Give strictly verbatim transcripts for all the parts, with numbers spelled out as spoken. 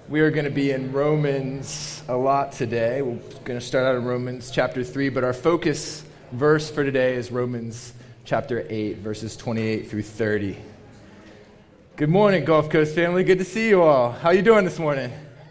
We are going to be in Romans a lot today. We're going to start out in Romans chapter three, but our focus verse for today is Romans chapter eight, verses twenty-eight through thirty. Good morning, Gulf Coast family. Good to see you all. How are you doing this morning?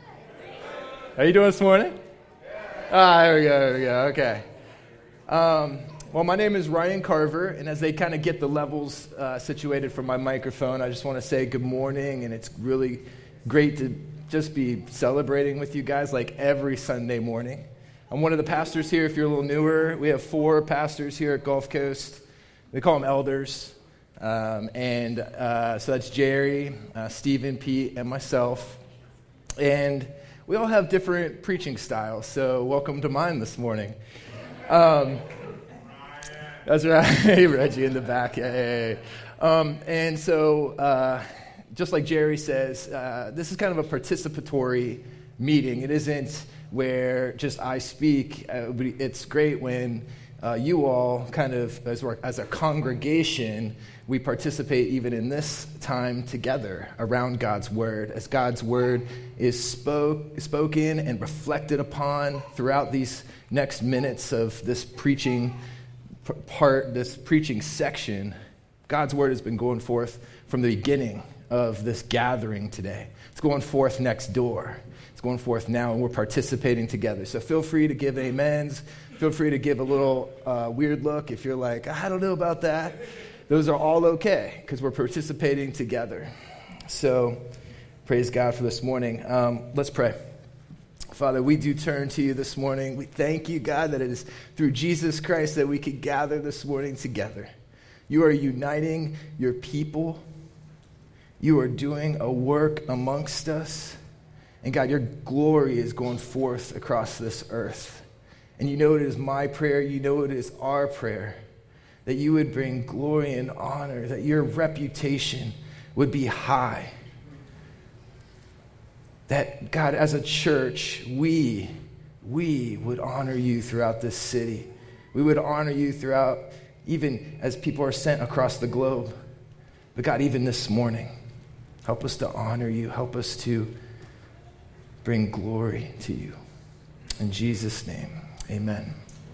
How are you doing this morning? Ah, there we go, there we go, okay. Um, well, my name is Ryan Carver, and as they kind of get the levels uh, situated for my microphone, I just want to say good morning, and it's really great to just be celebrating with you guys like every Sunday morning. I'm one of the pastors here. If you're a little newer, we have four pastors here at Gulf Coast. They call them elders. Um, and uh, so that's Jerry, uh, Stephen, Pete, and myself. And we all have different preaching styles, so welcome to mine this morning. Um, that's right. Hey, Reggie in the back. Yeah, yeah, yeah. Um, and so... Uh, Just like Jerry says, uh, this is kind of a participatory meeting. It isn't where just I speak. Uh, it's great when uh, you all kind of, as, as a congregation, we participate even in this time together around God's Word, as God's Word is spoke, spoken and reflected upon throughout these next minutes of this preaching part, this preaching section. God's Word has been going forth from the beginning of this gathering today. It's going forth next door. It's going forth now, and we're participating together. So feel free to give amens. Feel free to give a little uh, weird look if you're like, I don't know about that. Those are all okay, because we're participating together. So praise God for this morning. Um, let's pray. Father, we do turn to you this morning. We thank you, God, that it is through Jesus Christ that we could gather this morning together. You are uniting your people. You are doing a work amongst us. And God, your glory is going forth across this earth. And you know it is my prayer, you know it is our prayer, that you would bring glory and honor, that your reputation would be high. That, God, as a church, we, we would honor you throughout this city. We would honor you throughout, even as people are sent across the globe. But God, even this morning, help us to honor you. Help us to bring glory to you. In Jesus' name, amen.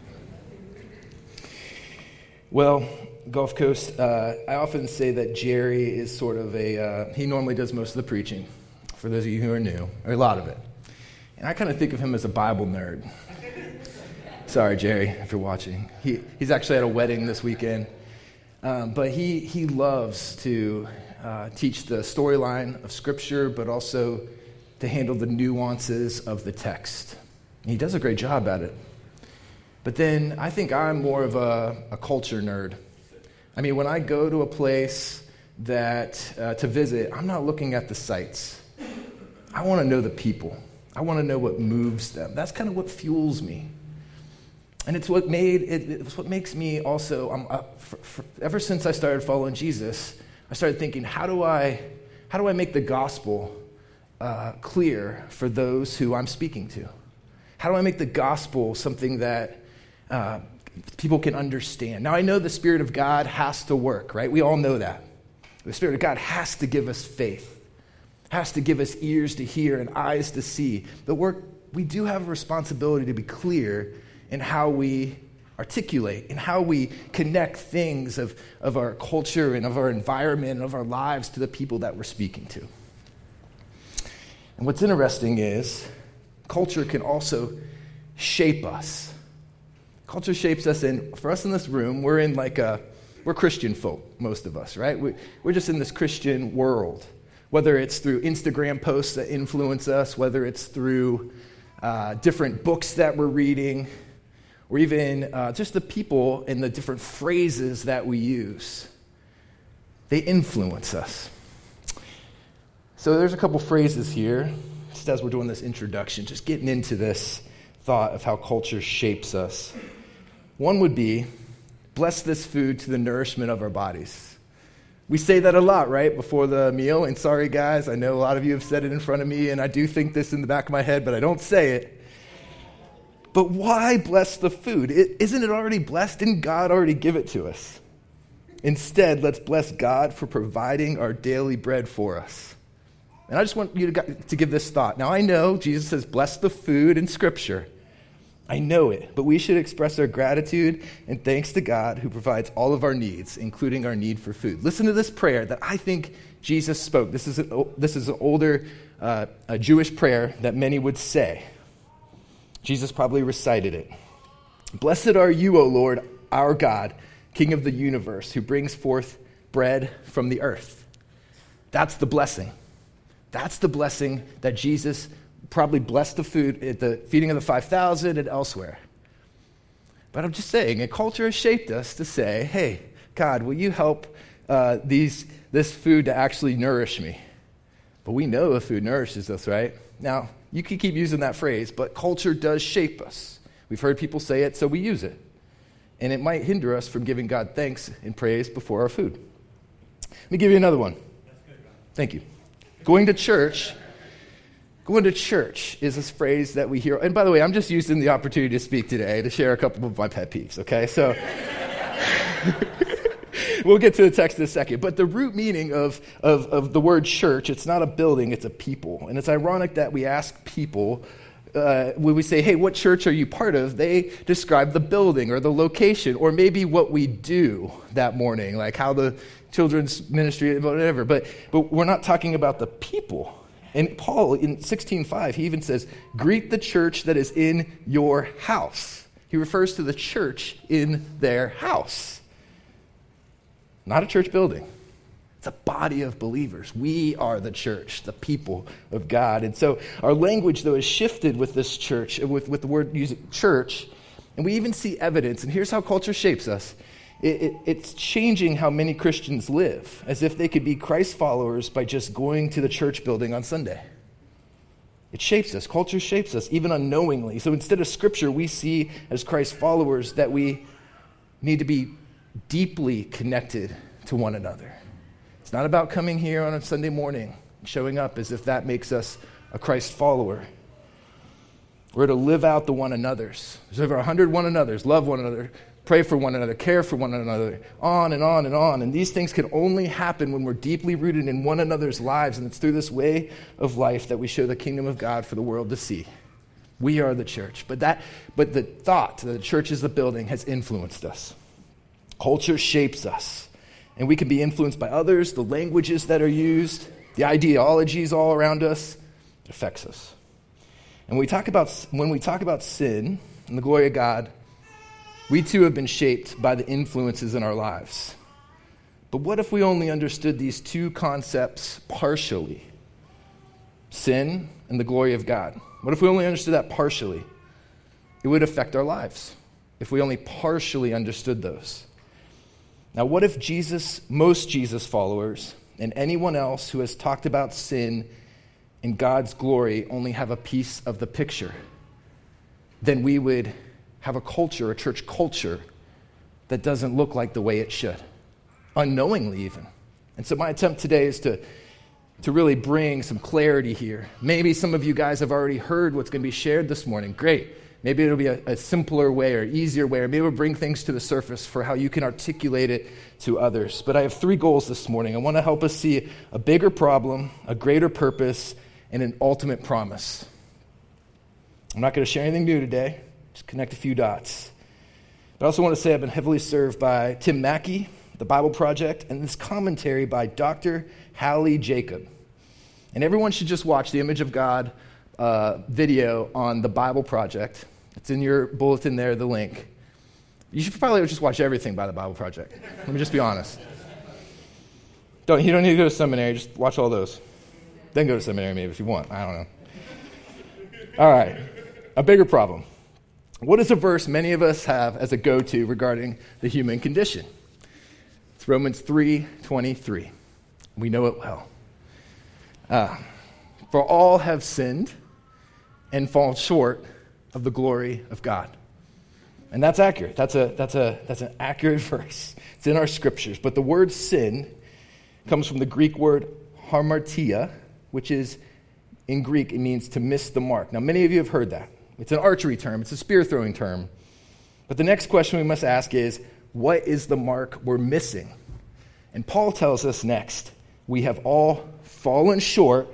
Well, Gulf Coast, uh, I often say that Jerry is sort of a, uh, he normally does most of the preaching, for those of you who are new, or a lot of it. And I kind of think of him as a Bible nerd. Sorry, Jerry, if you're watching. He, he's actually at a wedding this weekend. Um, but he he loves to uh, teach the storyline of Scripture, but also to handle the nuances of the text. And he does a great job at it. But then I think I'm more of a, a culture nerd. I mean, when I go to a place that uh, to visit, I'm not looking at the sights. I want to know the people. I want to know what moves them. That's kind of what fuels me. And it's what made it, it's what makes me also. Um, uh, for, for, ever since I started following Jesus, I started thinking, how do I, how do I make the gospel uh, clear for those who I'm speaking to? How do I make the gospel something that uh, people can understand? Now I know the Spirit of God has to work, right? We all know that. The Spirit of God has to give us faith, has to give us ears to hear and eyes to see. But we're, we do have a responsibility to be clear in how we articulate, in how we connect things of, of our culture and of our environment and of our lives to the people that we're speaking to. And what's interesting is culture can also shape us. Culture shapes us, and for us in this room, we're in like a, we're Christian folk, most of us, right? We, we're just in this Christian world, whether it's through Instagram posts that influence us, whether it's through uh, different books that we're reading, or even uh, just the people and the different phrases that we use. They influence us. So there's a couple phrases here, just as we're doing this introduction, just getting into this thought of how culture shapes us. One would be, bless this food to the nourishment of our bodies. We say that a lot, right, before the meal, and sorry guys, I know a lot of you have said it in front of me, and I do think this in the back of my head, but I don't say it. But why bless the food? It, isn't it already blessed? Didn't God already give it to us? Instead, let's bless God for providing our daily bread for us. And I just want you to, to give this thought. Now, I know Jesus says, bless the food in Scripture. I know it, but we should express our gratitude and thanks to God who provides all of our needs, including our need for food. Listen to this prayer that I think Jesus spoke. This is, a, this is an older uh, a Jewish prayer that many would say. Jesus probably recited it. Blessed are you, O Lord, our God, King of the universe, who brings forth bread from the earth. That's the blessing. That's the blessing that Jesus probably blessed the food at the feeding of the five thousand and elsewhere. But I'm just saying, a culture has shaped us to say, hey, God, will you help uh, these this food to actually nourish me? But we know the food nourishes us, right? Now, you can keep using that phrase, but culture does shape us. We've heard people say it, so we use it. And it might hinder us from giving God thanks and praise before our food. Let me give you another one. Thank you. Going to church, going to church is this phrase that we hear. And by the way, I'm just using the opportunity to speak today to share a couple of my pet peeves, okay? So we'll get to the text in a second. But the root meaning of, of, of the word church, it's not a building, it's a people. And it's ironic that we ask people, uh, when we say, hey, what church are you part of? They describe the building or the location or maybe what we do that morning, like how the children's ministry, whatever. But, but we're not talking about the people. And Paul, in sixteen five, he even says, greet the church that is in your house. He refers to the church in their house. Not a church building. It's a body of believers. We are the church, the people of God. And so our language, though, is shifted with this church, with, with the word using church. And we even see evidence. And here's how culture shapes us. It, it, it's changing how many Christians live, as if they could be Christ followers by just going to the church building on Sunday. It shapes us. Culture shapes us, even unknowingly. So instead of Scripture, we see as Christ followers that we need to be deeply connected to one another. It's not about coming here on a Sunday morning, showing up as if that makes us a Christ follower. We're to live out the one another's. There's over a hundred one another's, love one another, pray for one another, care for one another, on and on and on. And these things can only happen when we're deeply rooted in one another's lives, and it's through this way of life that we show the kingdom of God for the world to see. We are the church. But that, but the thought that the church is the building has influenced us. Culture shapes us. And we can be influenced by others, the languages that are used, the ideologies all around us. It affects us. And we talk about when we talk about sin and the glory of God, we too have been shaped by the influences in our lives. But what if we only understood these two concepts partially? Sin and the glory of God. What if we only understood that partially? It would affect our lives if we only partially understood those. Now, what if Jesus, most Jesus followers, and anyone else who has talked about sin and God's glory only have a piece of the picture? Then we would have a culture, a church culture, that doesn't look like the way it should, unknowingly even. And so my attempt today is to, to really bring some clarity here. Maybe some of you guys have already heard what's going to be shared this morning. Great. Maybe it'll be a, a simpler way or easier way, or maybe we'll bring things to the surface for how you can articulate it to others. But I have three goals this morning. I want to help us see a bigger problem, a greater purpose, and an ultimate promise. I'm not going to share anything new today. Just connect a few dots. But I also want to say I've been heavily served by Tim Mackey, the Bible Project, and this commentary by Doctor Hallie Jacob. And everyone should just watch the Image of God uh, video on the Bible Project. It's in your bulletin there, the link. You should probably just watch everything by the Bible Project. Let me just be honest. Don't, you don't need to go to seminary. Just watch all those. Then go to seminary maybe if you want. I don't know. All right. A bigger problem. What is a verse many of us have as a go-to regarding the human condition? It's Romans three twenty-three. We know it well. Uh, For all have sinned and fall short of the glory of God. And that's accurate. That's a that's a that's an accurate verse. It's in our scriptures. But the word sin comes from the Greek word hamartia, which is, in Greek, it means to miss the mark. Now, many of you have heard that. It's an archery term. It's a spear-throwing term. But the next question we must ask is, what is the mark we're missing? And Paul tells us next, we have all fallen short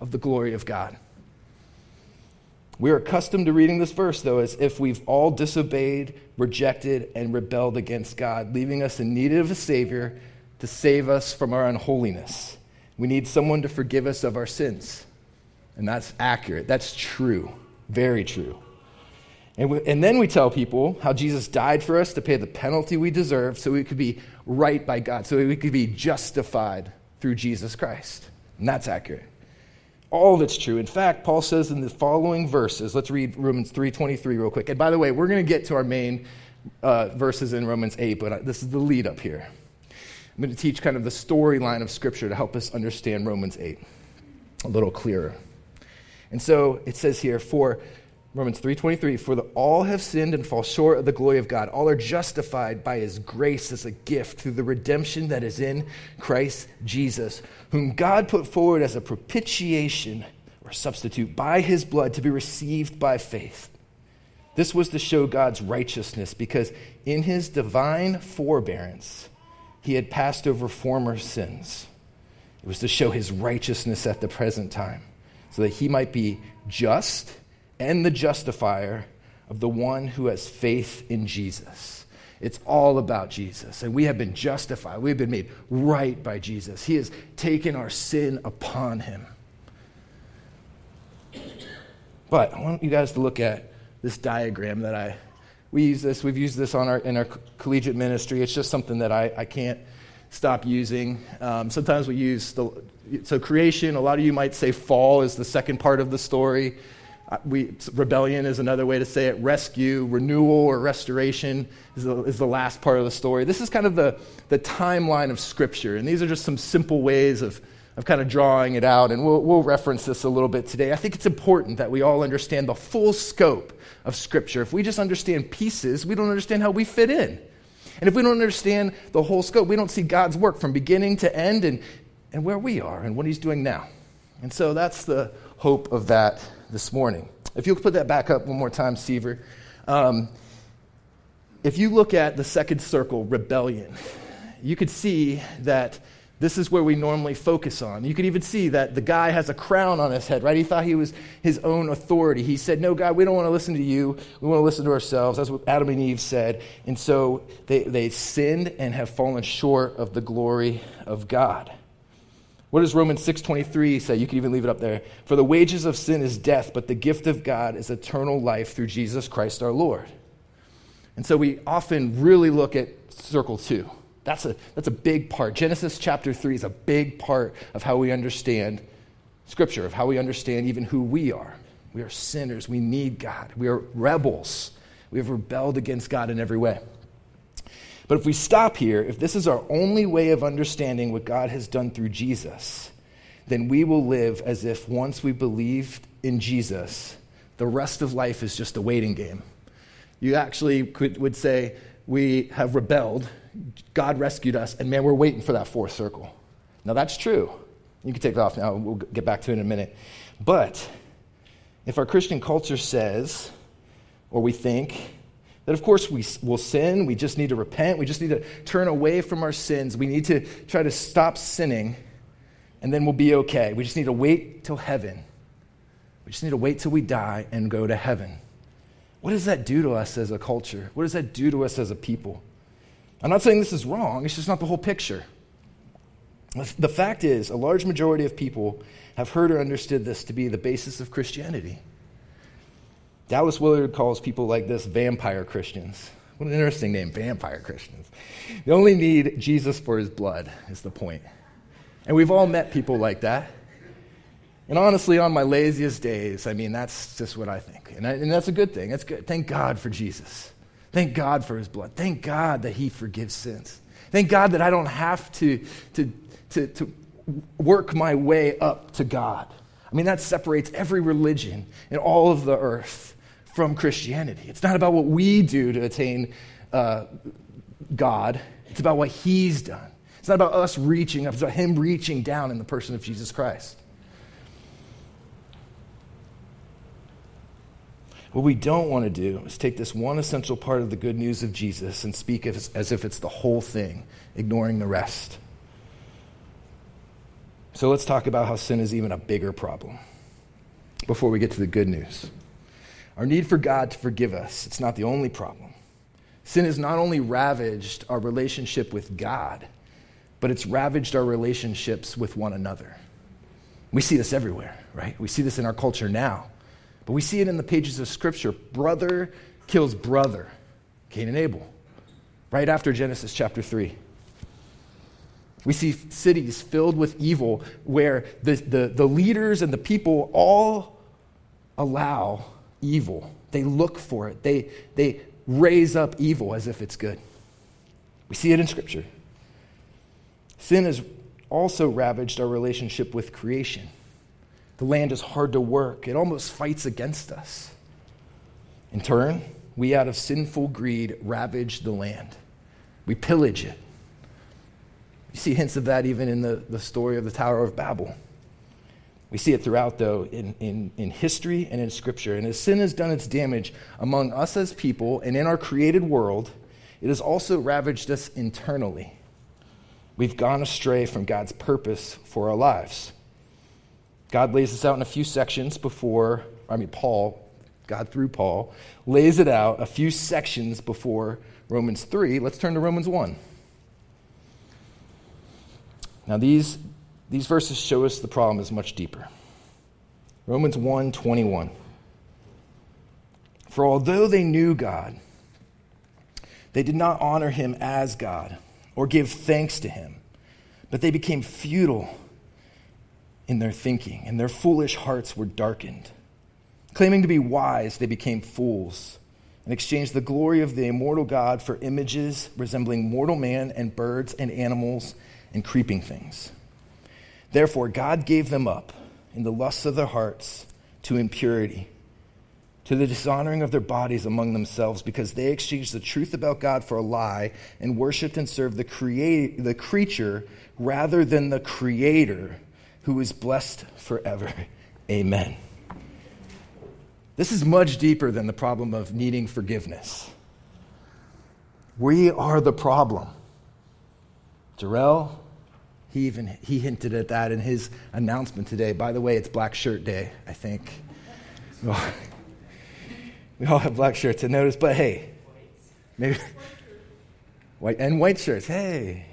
of the glory of God. We are accustomed to reading this verse, though, as if we've all disobeyed, rejected, and rebelled against God, leaving us in need of a Savior to save us from our unholiness. We need someone to forgive us of our sins. And that's accurate. That's true. Very true. And, we, and then we tell people how Jesus died for us to pay the penalty we deserve so we could be right by God, so we could be justified through Jesus Christ. And that's accurate. All of it's true. In fact, Paul says in the following verses, let's read Romans three twenty-three real quick. And by the way, we're going to get to our main uh, verses in Romans eight, but this is the lead up here. I'm going to teach kind of the storyline of Scripture to help us understand Romans eight a little clearer. And so it says here, for Romans three twenty-three, for the, all have sinned and fall short of the glory of God. All are justified by his grace as a gift through the redemption that is in Christ Jesus, whom God put forward as a propitiation or substitute by his blood to be received by faith. This was to show God's righteousness, because in his divine forbearance, he had passed over former sins. It was to show his righteousness at the present time, so that he might be just and the justifier of the one who has faith in Jesus. It's all about Jesus, and we have been justified. We've been made right by Jesus. He has taken our sin upon him. But I want you guys to look at this diagram that I, we use this, we've used this on our in our collegiate ministry. It's just something that I, I can't stop using. Um, sometimes we use, the so creation, a lot of you might say fall is the second part of the story. We, rebellion is another way to say it. Rescue, renewal, or restoration is the, is the last part of the story. This is kind of the, the timeline of Scripture, and these are just some simple ways of, of kind of drawing it out, and we'll, we'll reference this a little bit today. I think it's important that we all understand the full scope of Scripture. If we just understand pieces, we don't understand how we fit in. And if we don't understand the whole scope, we don't see God's work from beginning to end and, and where we are and what he's doing now. And so that's the hope of that this morning. If you'll put that back up one more time, Seaver. Um, if you look at the second circle, rebellion, you could see that this is where we normally focus on. You could even see that the guy has a crown on his head, right? He thought he was his own authority. He said, no, God, we don't want to listen to you. We want to listen to ourselves. That's what Adam and Eve said. And so they, they sinned and have fallen short of the glory of God. What does Romans six twenty-three say? You can even leave it up there. For the wages of sin is death, but the gift of God is eternal life through Jesus Christ our Lord. And so we often really look at circle two. That's a, that's a big part. Genesis chapter three is a big part of how we understand Scripture, of how we understand even who we are. We are sinners. We need God. We are rebels. We have rebelled against God in every way. But if we stop here, if this is our only way of understanding what God has done through Jesus, then we will live as if once we believed in Jesus, the rest of life is just a waiting game. You actually could, would say, we have rebelled, God rescued us, and man, we're waiting for that fourth circle. Now that's true. You can take it off now, we'll get back to it in a minute. But if our Christian culture says, or we think, that of course we will sin, we just need to repent, we just need to turn away from our sins, we need to try to stop sinning, and then we'll be okay. We just need to wait till heaven. We just need to wait till we die and go to heaven. What does that do to us as a culture? What does that do to us as a people? I'm not saying this is wrong, it's just not the whole picture. The fact is, a large majority of people have heard or understood this to be the basis of Christianity. Dallas Willard calls people like this vampire Christians. What an interesting name, vampire Christians. They only need Jesus for his blood, is the point. And we've all met people like that. And honestly, on my laziest days, I mean, that's just what I think. And, I, and that's a good thing. That's good. Thank God for Jesus. Thank God for his blood. Thank God that he forgives sins. Thank God that I don't have to, to, to, to work my way up to God. I mean, that separates every religion in all of the earth from Christianity. It's not about what we do to attain uh, God. It's about what he's done. It's not about us reaching up. It's about him reaching down in the person of Jesus Christ. What we don't want to do is take this one essential part of the good news of Jesus and speak as, as if it's the whole thing, ignoring the rest. So let's talk about how sin is even a bigger problem before we get to the good news. Our need for God to forgive us, it's not the only problem. Sin has not only ravaged our relationship with God, but it's ravaged our relationships with one another. We see this everywhere, right? We see this in our culture now. But we see it in the pages of Scripture. Brother kills brother, Cain and Abel, right after Genesis chapter three. We see cities filled with evil where the, the, the leaders and the people all allow evil. They look for it. They, they raise up evil as if it's good. We see it in Scripture. Sin has also ravaged our relationship with creation. The land is hard to work. It almost fights against us. In turn, we out of sinful greed ravage the land. We pillage it. You see hints of that even in the, the story of the Tower of Babel. We see it throughout, though, in, in, in history and in Scripture. And as sin has done its damage among us as people and in our created world, it has also ravaged us internally. We've gone astray from God's purpose for our lives. God lays this out in a few sections before, I mean, Paul, God through Paul, lays it out a few sections before Romans three. Let's turn to Romans one. Now, these, these verses show us the problem is much deeper. Romans one twenty-one. For although they knew God, they did not honor him as God or give thanks to him, but they became futile in their thinking, and their foolish hearts were darkened. Claiming to be wise, they became fools and exchanged the glory of the immortal God for images resembling mortal man and birds and animals and creeping things. Therefore, God gave them up in the lusts of their hearts to impurity, to the dishonoring of their bodies among themselves, because they exchanged the truth about God for a lie and worshipped and served the create, the creature rather than the Creator, who is blessed forever. Amen. This is much deeper than the problem of needing forgiveness. We are the problem. Jarrell, he even he hinted at that in his announcement today. By the way, it's Black Shirt Day, I think. Well, we all have black shirts, I noticed, but hey, maybe white and white shirts. Hey.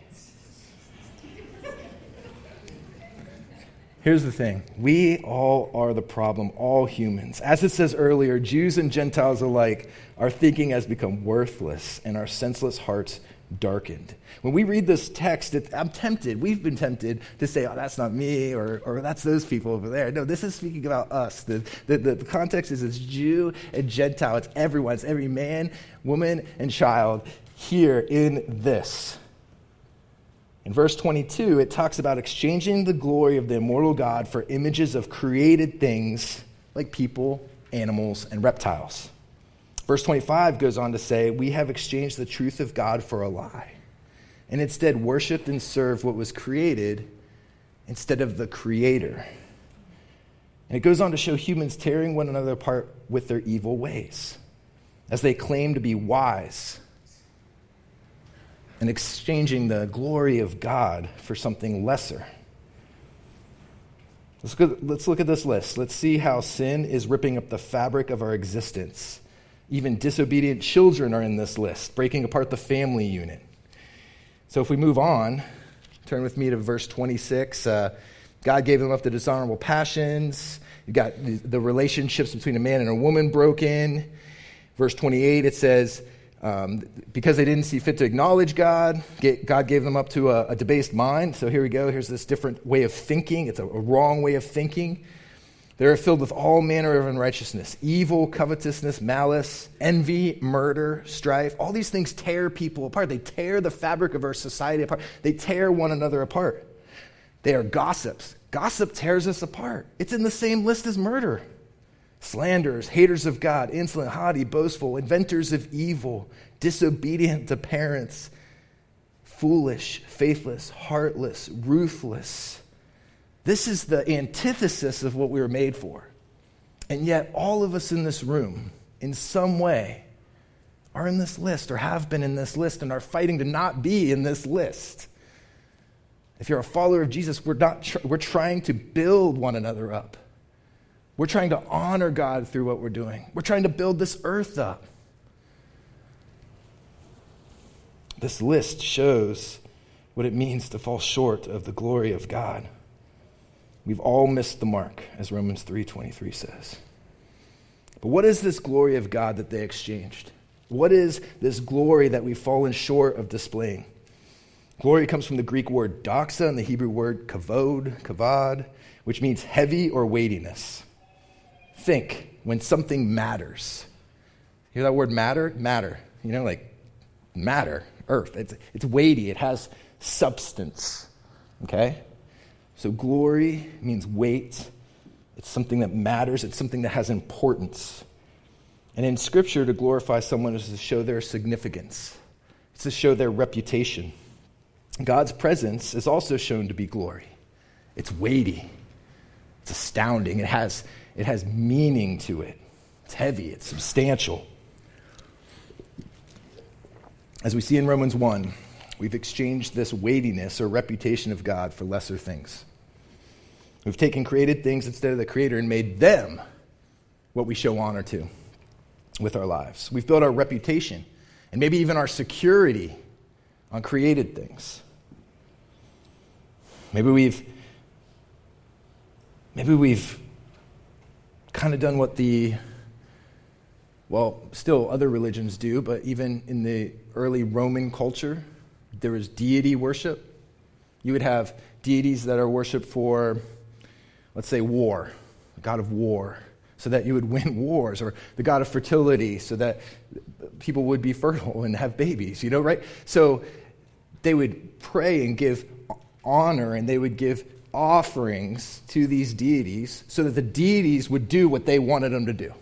Here's the thing. We all are the problem, all humans. As it says earlier, Jews and Gentiles alike, our thinking has become worthless and our senseless hearts darkened. When we read this text, it, I'm tempted, we've been tempted to say, oh, that's not me, or, or that's those people over there. No, this is speaking about us. The, the, the, the context is it's Jew and Gentile. It's everyone. It's every man, woman, and child here in this. In verse twenty-two, it talks about exchanging the glory of the immortal God for images of created things like people, animals, and reptiles. Verse twenty-five goes on to say, we have exchanged the truth of God for a lie, and instead worshiped and served what was created instead of the Creator. And it goes on to show humans tearing one another apart with their evil ways, as they claim to be wise, and exchanging the glory of God for something lesser. Let's look, at, let's look at this list. Let's see how sin is ripping up the fabric of our existence. Even disobedient children are in this list, breaking apart the family unit. So if we move on, turn with me to verse twenty-six. Uh, God gave them up to dishonorable passions. You got the, the relationships between a man and a woman broken. Verse twenty-eight, it says, Um, because they didn't see fit to acknowledge God, God gave them up to a, a debased mind. So here we go. Here's this different way of thinking. It's a, a wrong way of thinking. They're filled with all manner of unrighteousness, evil, covetousness, malice, envy, murder, strife. All these things tear people apart. They tear the fabric of our society apart. They tear one another apart. They are gossips. Gossip tears us apart. It's in the same list as murder. Slanderers, haters of God, insolent, haughty, boastful, inventors of evil, disobedient to parents, foolish, faithless, heartless, ruthless. This is the antithesis of what we were made for. And yet all of us in this room, in some way, are in this list or have been in this list and are fighting to not be in this list. If you're a follower of Jesus, we're not tr- we're trying to build one another up. We're trying to honor God through what we're doing. We're trying to build this earth up. This list shows what it means to fall short of the glory of God. We've all missed the mark, as Romans three twenty-three says. But what is this glory of God that they exchanged? What is this glory that we've fallen short of displaying? Glory comes from the Greek word doxa and the Hebrew word kavod, kavad, which means heavy or weightiness. Think when something matters. You hear that word matter? Matter. You know, like matter, earth. It's, it's weighty. It has substance. Okay? So glory means weight. It's something that matters. It's something that has importance. And in Scripture, to glorify someone is to show their significance. It's to show their reputation. God's presence is also shown to be glory. It's weighty. It's astounding. It has, it has meaning to it. It's heavy. It's substantial. As we see in Romans one, we've exchanged this weightiness or reputation of God for lesser things. We've taken created things instead of the Creator and made them what we show honor to with our lives. We've built our reputation and maybe even our security on created things. Maybe we've maybe we've kind of done what the, well, still other religions do, but even in the early Roman culture, there was deity worship. You would have deities that are worshipped for, let's say, war, the god of war, so that you would win wars, or the god of fertility, so that people would be fertile and have babies, you know, right? So they would pray and give honor, and they would give offerings to these deities so that the deities would do what they wanted them to do.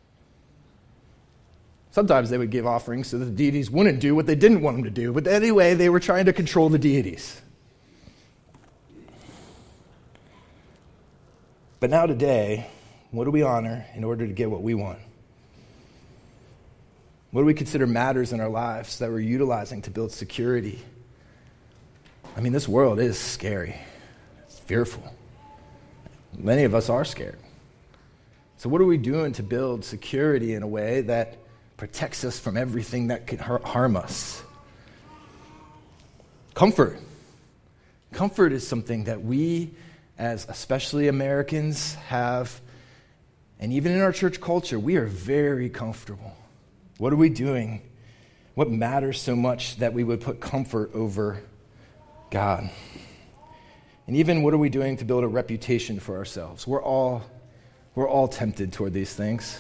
Sometimes they would give offerings so that the deities wouldn't do what they didn't want them to do, but anyway, they were trying to control the deities. But now today, what do we honor in order to get what we want? What do we consider matters in our lives that we're utilizing to build security? I mean, this world is scary. It's fearful. Many of us are scared. So what are we doing to build security in a way that protects us from everything that could harm us? Comfort. Comfort is something that we, as especially Americans, have, and even in our church culture, we are very comfortable. What are we doing? What matters so much that we would put comfort over God? And even what are we doing to build a reputation for ourselves? We're all, we're all tempted toward these things.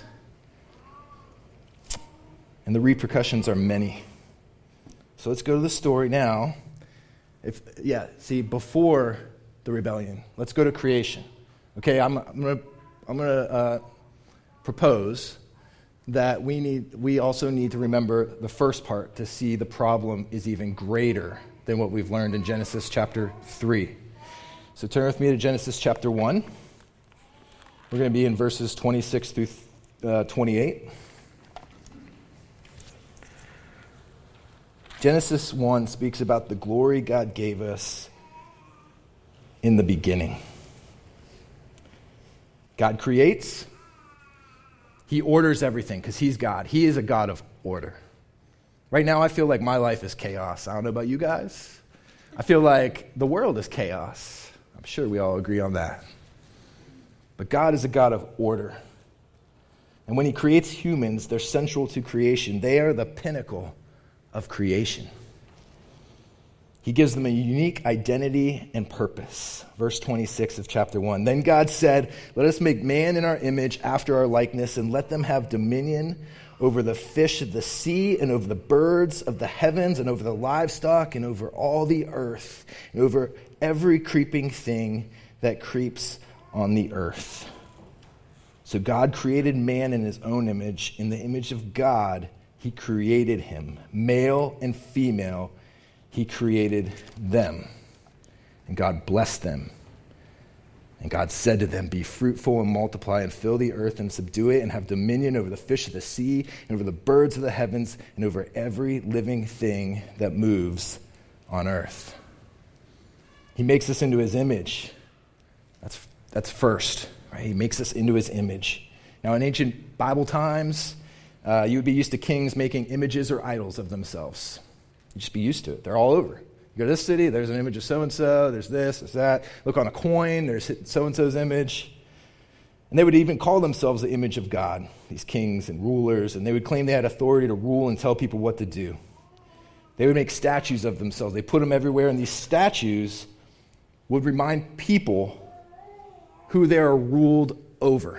And the repercussions are many. So let's go to the story now. If yeah, see, before the rebellion, let's go to creation. Okay, I'm, I'm gonna I'm gonna uh, propose that we need we also need to remember the first part to see the problem is even greater than what we've learned in Genesis chapter three. So turn with me to Genesis chapter one. We're going to be in verses twenty-six through uh, twenty-eight. Genesis one speaks about the glory God gave us in the beginning. God creates. He orders everything because he's God. He is a God of order. Right now, I feel like my life is chaos. I don't know about you guys. I feel like the world is chaos. I'm sure we all agree on that. But God is a God of order. And when he creates humans, they're central to creation. They are the pinnacle of creation. He gives them a unique identity and purpose. Verse twenty-six of chapter one. Then God said, "Let us make man in our image after our likeness, and let them have dominion over the fish of the sea, and over the birds of the heavens, and over the livestock, and over all the earth, and over every creeping thing that creeps on the earth." So God created man in his own image. In the image of God, he created him. Male and female, he created them. And God blessed them. And God said to them, "Be fruitful and multiply and fill the earth and subdue it and have dominion over the fish of the sea and over the birds of the heavens and over every living thing that moves on earth." He makes us into his image. That's, that's first, right? He makes us into his image. Now, in ancient Bible times, uh, you would be used to kings making images or idols of themselves. You'd just be used to it. They're all over. You go to this city, there's an image of so-and-so, there's this, there's that. Look on a coin, there's so-and-so's image. And they would even call themselves the image of God, these kings and rulers, and they would claim they had authority to rule and tell people what to do. They would make statues of themselves. They put them everywhere, and these statues would remind people who they are ruled over.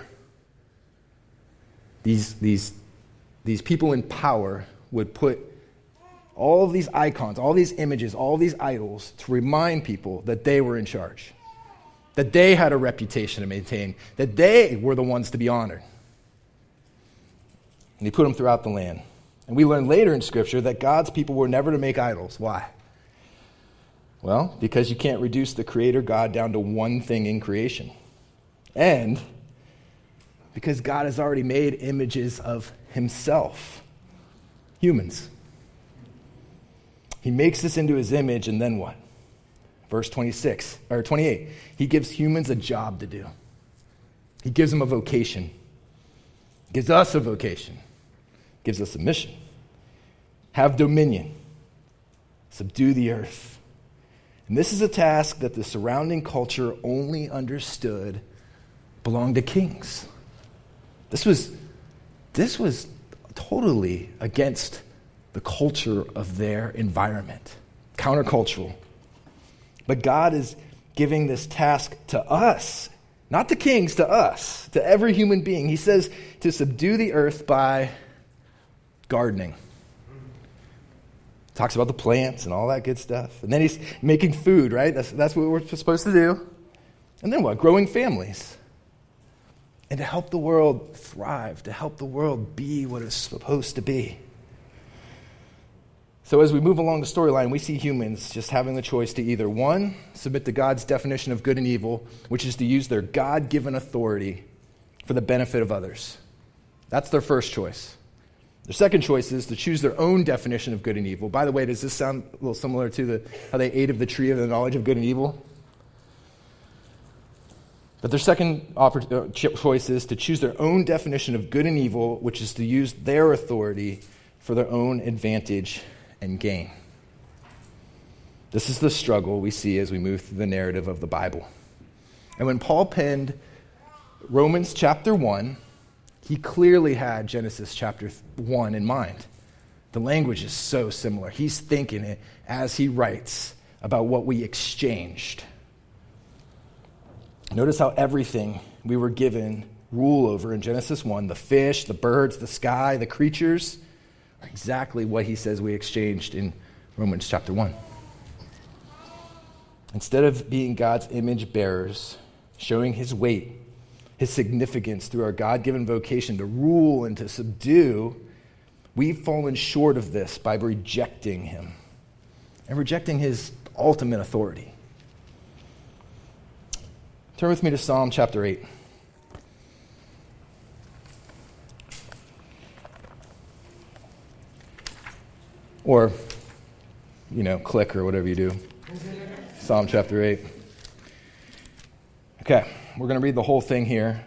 These, these, these people in power would put all of these icons, all these images, all these idols to remind people that they were in charge, that they had a reputation to maintain, that they were the ones to be honored. And he put them throughout the land. And we learn later in Scripture that God's people were never to make idols. Why? Well, because you can't reduce the Creator God down to one thing in creation. And because God has already made images of himself, humans. He makes us into his image, and then what? Verse twenty-six, or twenty-eight, he gives humans a job to do. He gives them a vocation. He gives us a vocation. Gives us a mission. Have dominion. Subdue the earth. And this is a task that the surrounding culture only understood belonged to kings. This was, this was totally against the culture of their environment. Countercultural. But God is giving this task to us, not to kings, to us, to every human being. He says to subdue the earth by gardening. Talks about the plants and all that good stuff. And then he's making food, right? That's, that's what we're supposed to do. And then what? Growing families. And to help the world thrive, to help the world be what it's supposed to be. So as we move along the storyline, we see humans just having the choice to either, one, submit to God's definition of good and evil, which is to use their God-given authority for the benefit of others. That's their first choice. Their second choice is to choose their own definition of good and evil. By the way, does this sound a little similar to the, how they ate of the tree of the knowledge of good and evil? But their second oppor- choice is to choose their own definition of good and evil, which is to use their authority for their own advantage and gain. This is the struggle we see as we move through the narrative of the Bible. And when Paul penned Romans chapter one, he clearly had Genesis chapter one in mind. The language is so similar. He's thinking it as he writes about what we exchanged. Notice how everything we were given rule over in Genesis one, the fish, the birds, the sky, the creatures, are exactly what he says we exchanged in Romans chapter one. Instead of being God's image bearers, showing his weight, his significance through our God-given vocation to rule and to subdue, we've fallen short of this by rejecting him and rejecting his ultimate authority. Turn with me to Psalm chapter eight. Or, you know, click or whatever you do. Psalm chapter eight. Okay, we're going to read the whole thing here.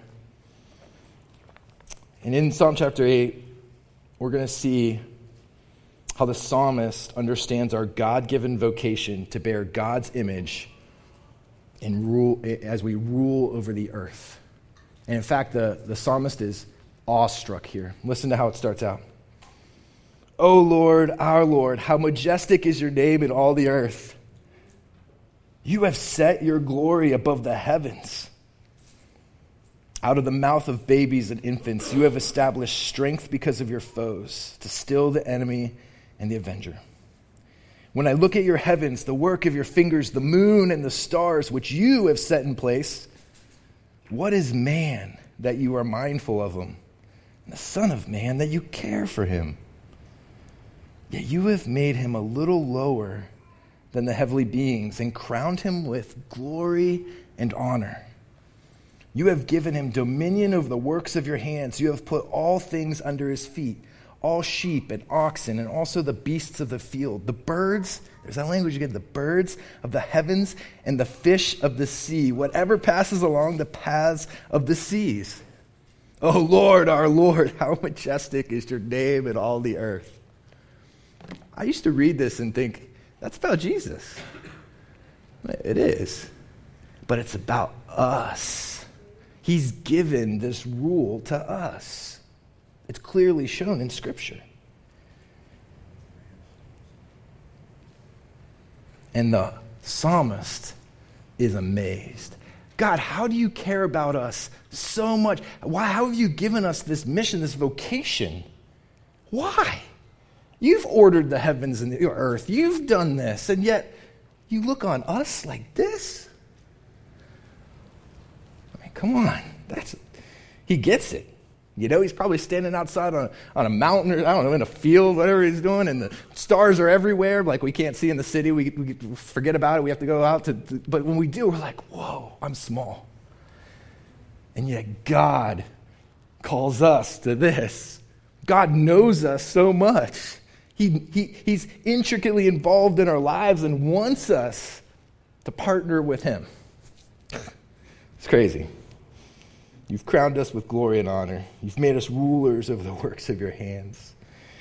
And in Psalm chapter eight, we're going to see how the psalmist understands our God-given vocation to bear God's image and rule as we rule over the earth. And in fact, the, the psalmist is awestruck here. Listen to how it starts out. O Lord, our Lord, how majestic is your name in all the earth. You have set your glory above the heavens. Out of the mouth of babies and infants, you have established strength because of your foes, to still the enemy and the avenger. When I look at your heavens, the work of your fingers, the moon and the stars, which you have set in place, what is man that you are mindful of him, and the Son of Man that you care for him? Yet you have made him a little lower than the heavenly beings and crowned him with glory and honor. You have given him dominion over the works of your hands. You have put all things under his feet, all sheep and oxen, and also the beasts of the field, the birds, there's that language again, the birds of the heavens and the fish of the sea, whatever passes along the paths of the seas. Oh Lord, our Lord, how majestic is your name in all the earth. I used to read this and think, that's about Jesus. It is. But it's about us. He's given this rule to us. It's clearly shown in Scripture. And the psalmist is amazed. God, how do you care about us so much? Why? How have you given us this mission, this vocation? Why? You've ordered the heavens and the earth. You've done this, and yet you look on us like this? I mean, come on. That's he gets it. You know, he's probably standing outside on, on a mountain or, I don't know, in a field, whatever he's doing, and the stars are everywhere, like we can't see in the city. We, we forget about it. We have to go out to, to, but when we do, we're like, whoa, I'm small. And yet God calls us to this. God knows us so much. He, he, he's intricately involved in our lives and wants us to partner with him. It's crazy. You've crowned us with glory and honor. You've made us rulers over the works of your hands.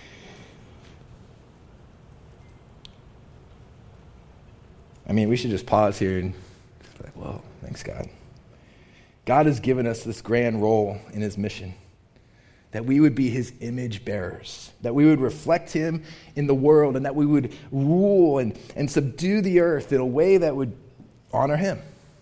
I mean, we should just pause here and just be like, whoa, thanks, God. God has given us this grand role in his mission, that we would be his image bearers, that we would reflect him in the world, and that we would rule and, and subdue the earth in a way that would honor him.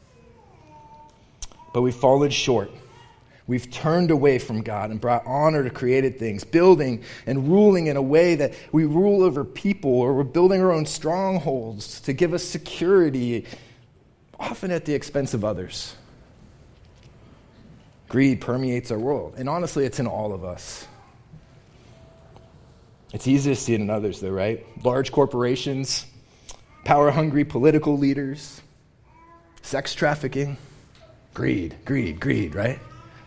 But we've fallen short. We've turned away from God and brought honor to created things, building and ruling in a way that we rule over people, or we're building our own strongholds to give us security, often at the expense of others. Greed permeates our world, and honestly, it's in all of us. It's easy to see it in others, though, right? Large corporations, power-hungry political leaders, sex trafficking, greed, greed, greed, right?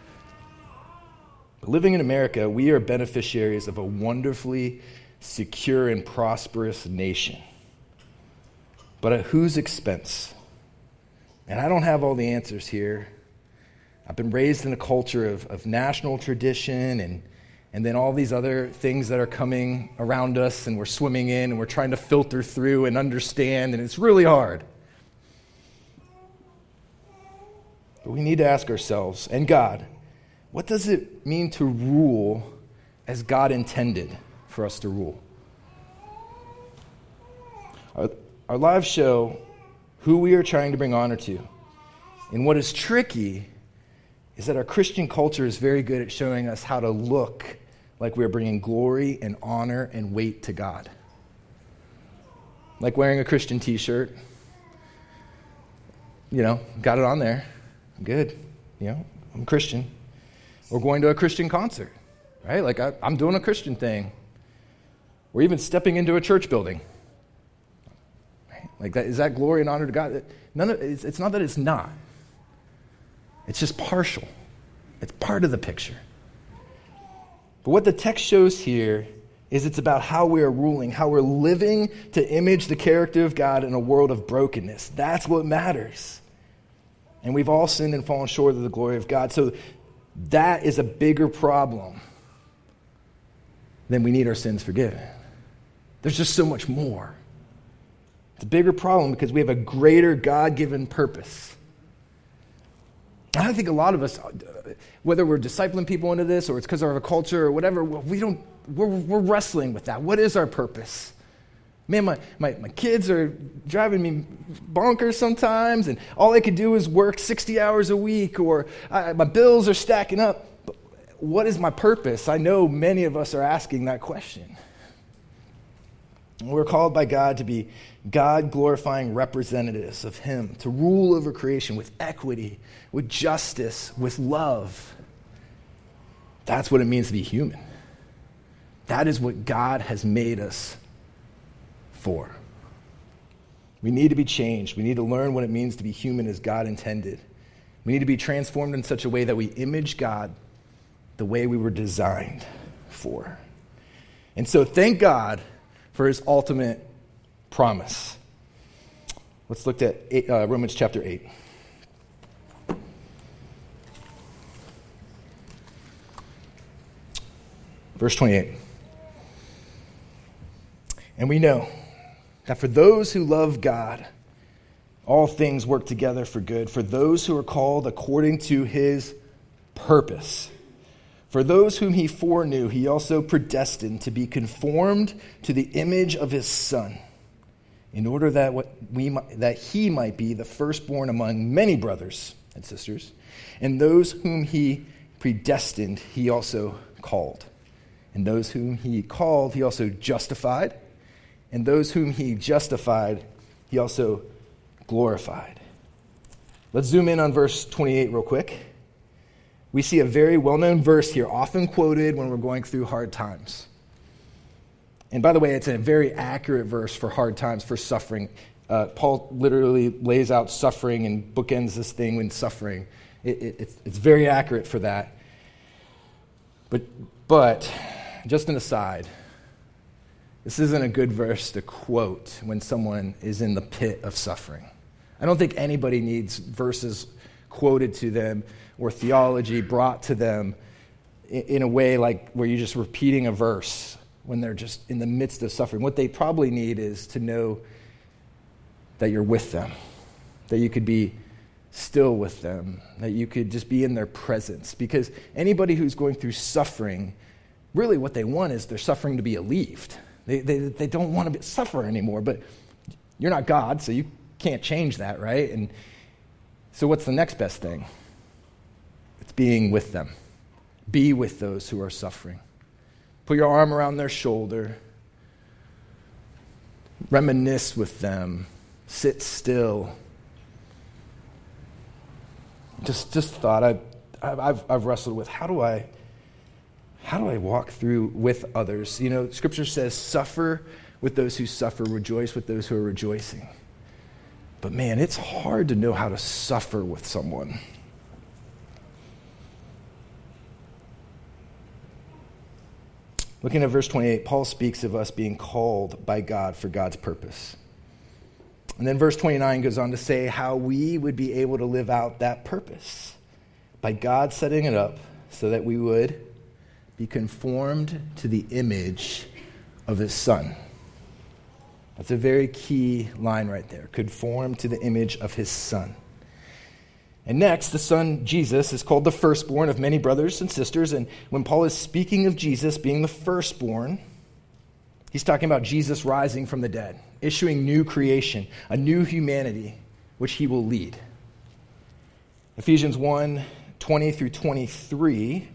But living in America, we are beneficiaries of a wonderfully secure and prosperous nation. But at whose expense? And I don't have all the answers here. I've been raised in a culture of, of national tradition and, and then all these other things that are coming around us, and we're swimming in and we're trying to filter through and understand, and it's really hard. But we need to ask ourselves, and God, what does it mean to rule as God intended for us to rule? Our, our lives show who we are trying to bring honor to. And what is tricky is that our Christian culture is very good at showing us how to look like we're bringing glory and honor and weight to God. Like wearing a Christian t-shirt. You know, got it on there. Good. You know, I'm Christian. Or going to a Christian concert, right? Like I, I'm doing a Christian thing. Or even stepping into a church building. Right? Like that, is that glory and honor to God? None of, it's, it's not that it's not. It's just partial. It's part of the picture. But what the text shows here is it's about how we are ruling, how we're living to image the character of God in a world of brokenness. That's what matters. And we've all sinned and fallen short of the glory of God. So that is a bigger problem than we need our sins forgiven. There's just so much more. It's a bigger problem because we have a greater God-given purpose. And I think a lot of us, whether we're discipling people into this or it's because of our culture or whatever, we don't, we're, we're wrestling with that. What is our purpose? Man, my, my, my kids are driving me bonkers sometimes, and all I could do is work sixty hours a week, or I, my bills are stacking up. But what is my purpose? I know many of us are asking that question. And we're called by God to be God-glorifying representatives of him, to rule over creation with equity, with justice, with love. That's what it means to be human. That is what God has made us for. We need to be changed. We need to learn what it means to be human as God intended. We need to be transformed in such a way that we image God the way we were designed for. And so thank God for his ultimate promise. Let's look at eight, uh, Romans chapter eight. Verse twenty-eight. And we know that for those who love God, all things work together for good, for those who are called according to his purpose. For those whom he foreknew, he also predestined to be conformed to the image of his Son, in order that what we that he might be the firstborn among many brothers and sisters. And those whom he predestined, he also called. And those whom he called, he also justified. And those whom he justified, he also glorified. Let's zoom in on verse twenty-eight real quick. We see a very well-known verse here, often quoted when we're going through hard times. And by the way, it's a very accurate verse for hard times, for suffering. Uh, Paul literally lays out suffering and bookends this thing when suffering. It, it, it's, it's very accurate for that. But, but, just an aside, this isn't a good verse to quote when someone is in the pit of suffering. I don't think anybody needs verses quoted to them or theology brought to them in, in a way like where you're just repeating a verse when they're just in the midst of suffering. What they probably need is to know that you're with them, that you could be still with them, that you could just be in their presence. Because anybody who's going through suffering, really what they want is their suffering to be alleviated. They, they, they don't want to be, suffer anymore, but you're not God, so you can't change that, right? And so what's the next best thing? It's being with them. Be with those who are suffering. Put your arm around their shoulder. Reminisce with them. Sit still. Just, just thought I, I've, I've wrestled with how do I, how do I walk through with others? You know, Scripture says, "Suffer with those who suffer, rejoice with those who are rejoicing." But man, it's hard to know how to suffer with someone. Looking at verse twenty-eight, Paul speaks of us being called by God for God's purpose. And then verse twenty-nine goes on to say how we would be able to live out that purpose by God setting it up so that we would be conformed to the image of his Son. That's a very key line right there. Conform to the image of his Son. And next, the Son, Jesus, is called the firstborn of many brothers and sisters. And when Paul is speaking of Jesus being the firstborn, he's talking about Jesus rising from the dead, issuing new creation, a new humanity, which he will lead. Ephesians one, twenty through twenty-three.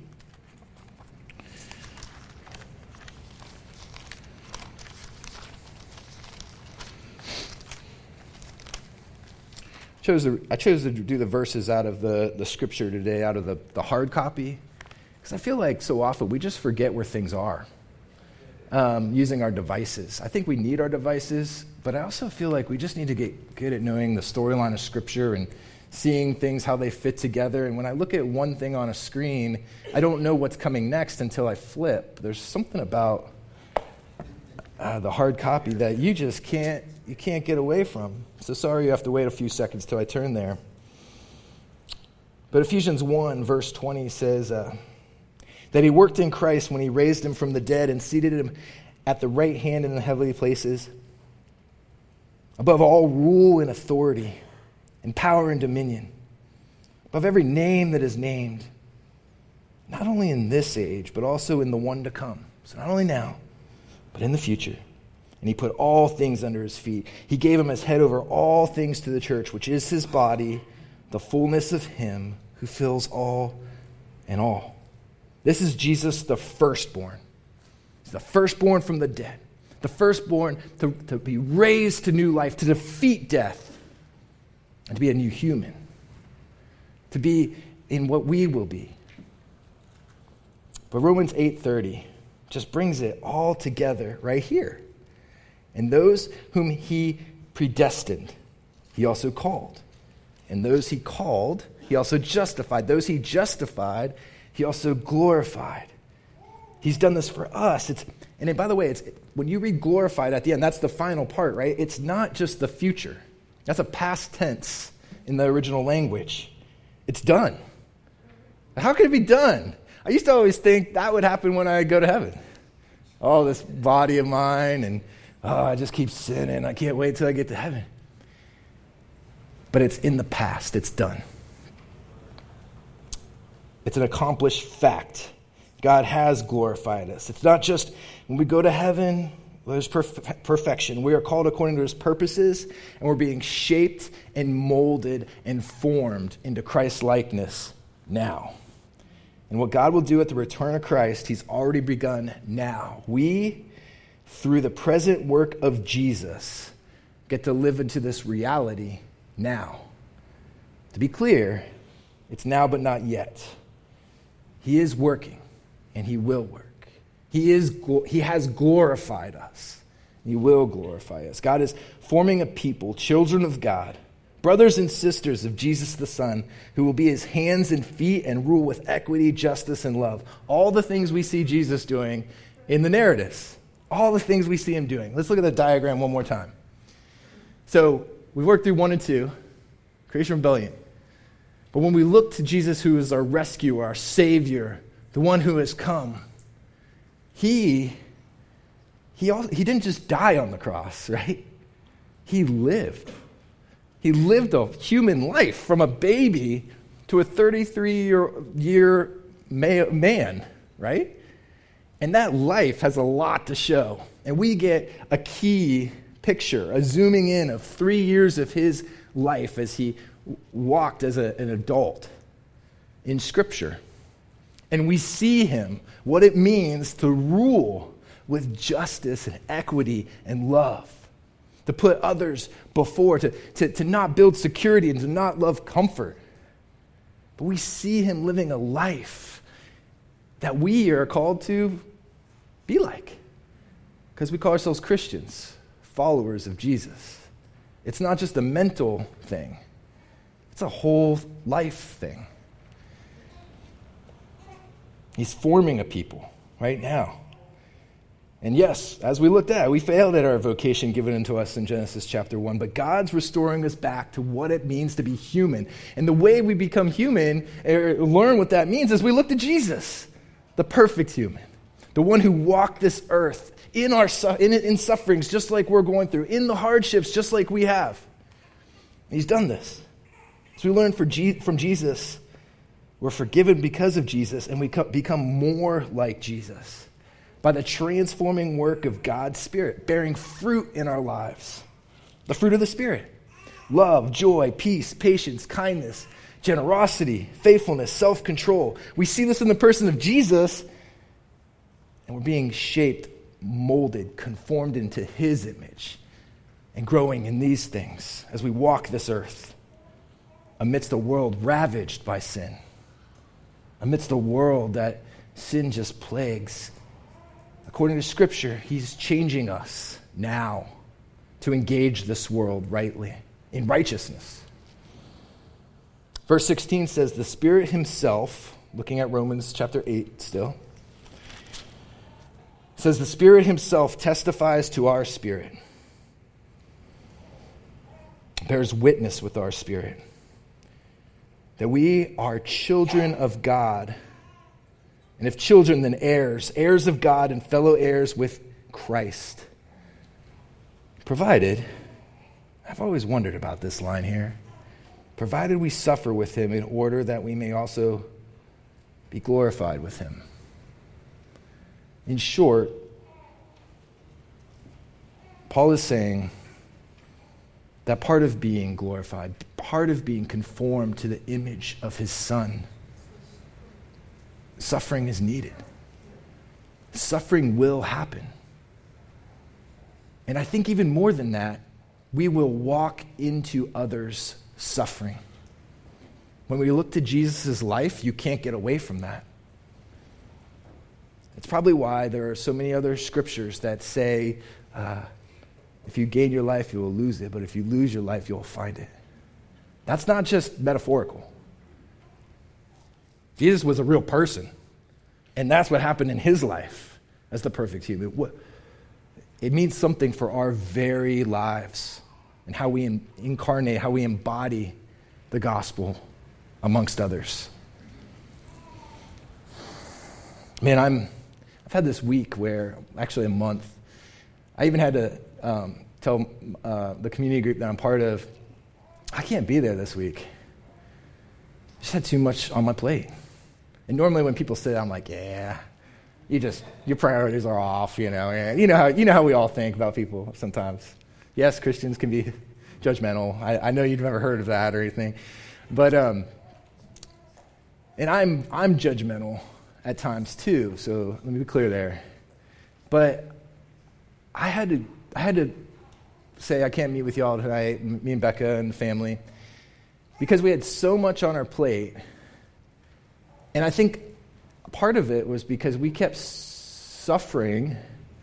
Chose to, I chose to do the verses out of the, the scripture today, out of the, the hard copy, because I feel like so often we just forget where things are um, using our devices. I think we need our devices, but I also feel like we just need to get good at knowing the storyline of Scripture and seeing things, how they fit together. And when I look at one thing on a screen, I don't know what's coming next until I flip. There's something about uh, the hard copy that you just can't you can't get away from. So sorry you have to wait a few seconds till I turn there. But Ephesians one, verse twenty says uh, that he worked in Christ when he raised him from the dead and seated him at the right hand in the heavenly places, above all rule and authority and power and dominion, above every name that is named, not only in this age, but also in the one to come. So not only now, but in the future. And he put all things under his feet. He gave him as head over all things to the church, which is his body, the fullness of him who fills all in all. This is Jesus, the firstborn. He's the firstborn from the dead. The firstborn to, to be raised to new life, to defeat death, and to be a new human. To be in what we will be. But Romans eight thirty just brings it all together right here. And those whom he predestined, he also called. And those he called, he also justified. Those he justified, he also glorified. He's done this for us. It's, and then, by the way, it's when you read glorified at the end, that's the final part, right? It's not just the future. That's a past tense in the original language. It's done. How can it be done? I used to always think that would happen when I go to heaven. Oh, this body of mine, and oh, I just keep sinning. I can't wait till I get to heaven. But it's in the past. It's done. It's an accomplished fact. God has glorified us. It's not just when we go to heaven, there's perf- perfection. We are called according to his purposes, and we're being shaped and molded and formed into Christ's likeness now. And what God will do at the return of Christ, he's already begun now. We, through the present work of Jesus, get to live into this reality now. To be clear, it's now but not yet. He is working, and he will work. He is he has glorified us. He will glorify us. God is forming a people, children of God, brothers and sisters of Jesus the Son, who will be his hands and feet and rule with equity, justice, and love. All the things we see Jesus doing in the narratives. All the things we see him doing. Let's look at the diagram one more time. So we worked through one and two, creation rebellion. But when we look to Jesus, who is our rescuer, our Savior, the one who has come, he, he, also, he didn't just die on the cross, right? He lived. He lived a human life from a baby to a thirty-three-year man, right? And that life has a lot to show. And we get a key picture, a zooming in of three years of his life as he walked as a, an adult in Scripture. And we see him, what it means to rule with justice and equity and love, to put others before, to, to, to not build security and to not love comfort. But we see him living a life that we are called to be like, because we call ourselves Christians, followers of Jesus. It's not just a mental thing. It's a whole life thing. He's forming a people right now. And yes, as we looked at, we failed at our vocation given unto us in Genesis chapter one, but God's restoring us back to what it means to be human. And the way we become human, or learn what that means, is we look to Jesus, the perfect human, the one who walked this earth in our in, in sufferings just like we're going through, in the hardships just like we have. He's done this. So we learn from Jesus, we're forgiven because of Jesus, and we become more like Jesus by the transforming work of God's Spirit, bearing fruit in our lives. The fruit of the Spirit: love, joy, peace, patience, kindness, generosity, faithfulness, self-control. We see this in the person of Jesus, and we're being shaped, molded, conformed into his image, and growing in these things as we walk this earth amidst a world ravaged by sin, amidst a world that sin just plagues. According to Scripture, he's changing us now to engage this world rightly, in righteousness. Verse sixteen says, the Spirit himself, looking at Romans chapter eight still, says the Spirit himself testifies to our spirit, bears witness with our spirit, that we are children of God. And if children, then heirs, heirs of God and fellow heirs with Christ. Provided, I've always wondered about this line here, provided we suffer with him in order that we may also be glorified with him. In short, Paul is saying that part of being glorified, part of being conformed to the image of his Son, suffering is needed. Suffering will happen. And I think even more than that, we will walk into others' suffering. When we look to Jesus' life, you can't get away from that. It's probably why there are so many other scriptures that say, uh, if you gain your life, you will lose it, but if you lose your life, you'll find it. That's not just metaphorical. Jesus was a real person. And that's what happened in his life as the perfect human. It means something for our very lives and how we incarnate, how we embody the gospel amongst others. Man, I'm, I've had this week where, actually a month, I even had to um, tell uh, the community group that I'm part of, I can't be there this week. I just had too much on my plate. And normally when people say that, I'm like, yeah, you just, your priorities are off, you know. And you know how you know how we all think about people sometimes. Yes, Christians can be judgmental. I, I know you've never heard of that or anything. But, um, and I'm I'm judgmental at times too, so let me be clear there. But I had to I had to say I can't meet with y'all tonight, me and Becca and the family, because we had so much on our plate. And I think part of it was because we kept suffering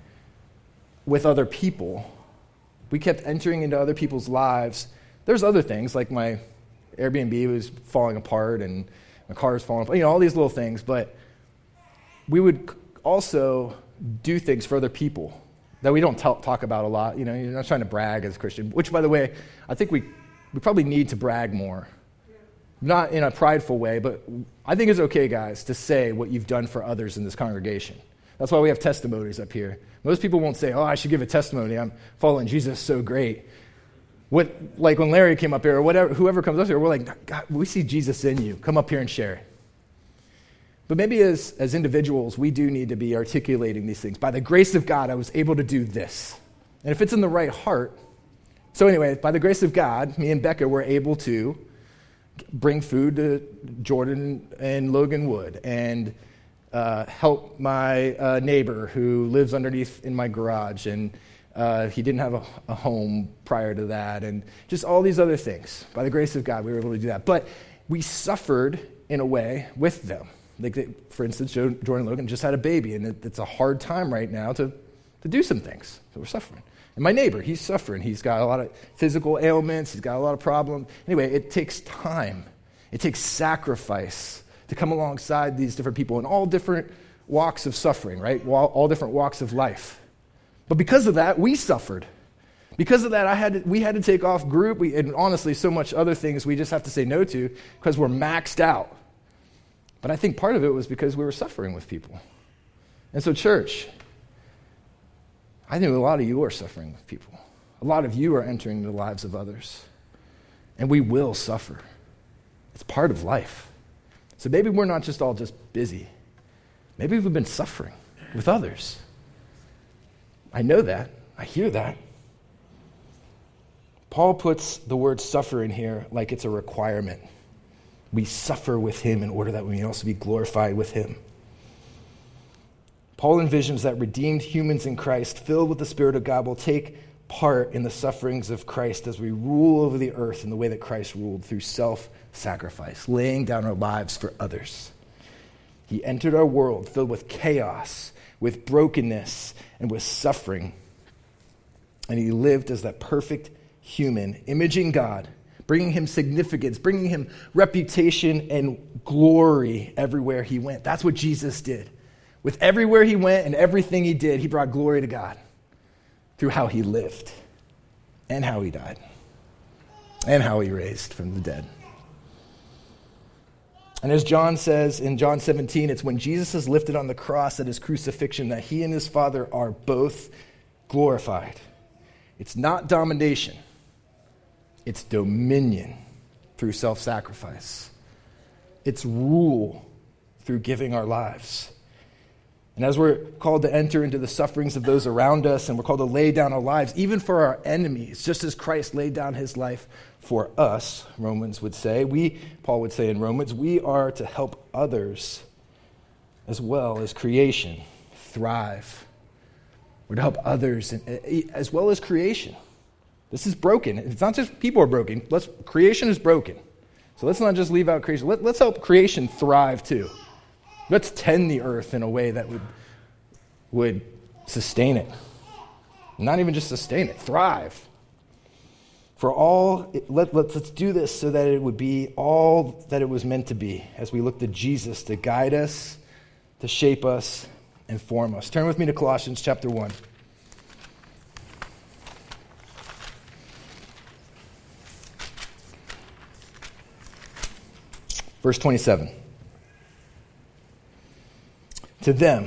with other people. We kept entering into other people's lives. There's other things, like my Airbnb was falling apart and my car was falling apart, you know, all these little things. But we would also do things for other people that we don't t- talk about a lot. You know, you're not trying to brag as a Christian, which, by the way, I think we, we probably need to brag more. Not in a prideful way, but I think it's okay, guys, to say what you've done for others in this congregation. That's why we have testimonies up here. Most people won't say, oh, I should give a testimony. I'm following Jesus so great. What, like when Larry came up here, or whatever, whoever comes up here, we're like, God, we see Jesus in you. Come up here and share it. But maybe as, as individuals, we do need to be articulating these things. By the grace of God, I was able to do this. And if it's in the right heart. So anyway, by the grace of God, me and Becca were able to bring food to Jordan and Logan Wood and uh, help my uh, neighbor who lives underneath in my garage, and uh, he didn't have a, a home prior to that, and just all these other things. By the grace of God, we were able to do that. But we suffered in a way with them. Like they, for instance, Jordan and Logan just had a baby, and it, it's a hard time right now to, to do some things. So we're suffering. And my neighbor, he's suffering. He's got a lot of physical ailments. He's got a lot of problems. Anyway, it takes time. It takes sacrifice to come alongside these different people in all different walks of suffering, right? All, all different walks of life. But because of that, we suffered. Because of that, I had to, we had to take off group. We, and honestly, so much other things we just have to say no to because we're maxed out. But I think part of it was because we were suffering with people. And so, church, I think a lot of you are suffering with people. A lot of you are entering the lives of others. And we will suffer. It's part of life. So maybe we're not just all just busy. Maybe we've been suffering with others. I know that. I hear that. Paul puts the word suffer in here like it's a requirement. We suffer with him in order that we may also be glorified with him. Paul envisions that redeemed humans in Christ, filled with the Spirit of God, will take part in the sufferings of Christ as we rule over the earth in the way that Christ ruled, through self-sacrifice, laying down our lives for others. He entered our world filled with chaos, with brokenness, and with suffering. And he lived as that perfect human, imaging God, bringing him significance, bringing him reputation and glory everywhere he went. That's what Jesus did. With everywhere he went and everything he did, he brought glory to God through how he lived and how he died and how he raised from the dead. And as John says in John seventeen, it's when Jesus is lifted on the cross at his crucifixion that he and his Father are both glorified. It's not domination. It's dominion through self-sacrifice. It's rule through giving our lives. And as we're called to enter into the sufferings of those around us, and we're called to lay down our lives, even for our enemies, just as Christ laid down his life for us, Romans would say, we, Paul would say in Romans, we are to help others as well as creation thrive. We're to help others as well as creation. This is broken. It's not just people are broken. Let's, creation is broken. So let's not just leave out creation. Let, let's help creation thrive too. Let's tend the earth in a way that would, would sustain it. Not even just sustain it, thrive. For all, let, let, let's do this so that it would be all that it was meant to be as we look to Jesus to guide us, to shape us and form us. Turn with me to Colossians chapter one. Verse twenty-seven. To them,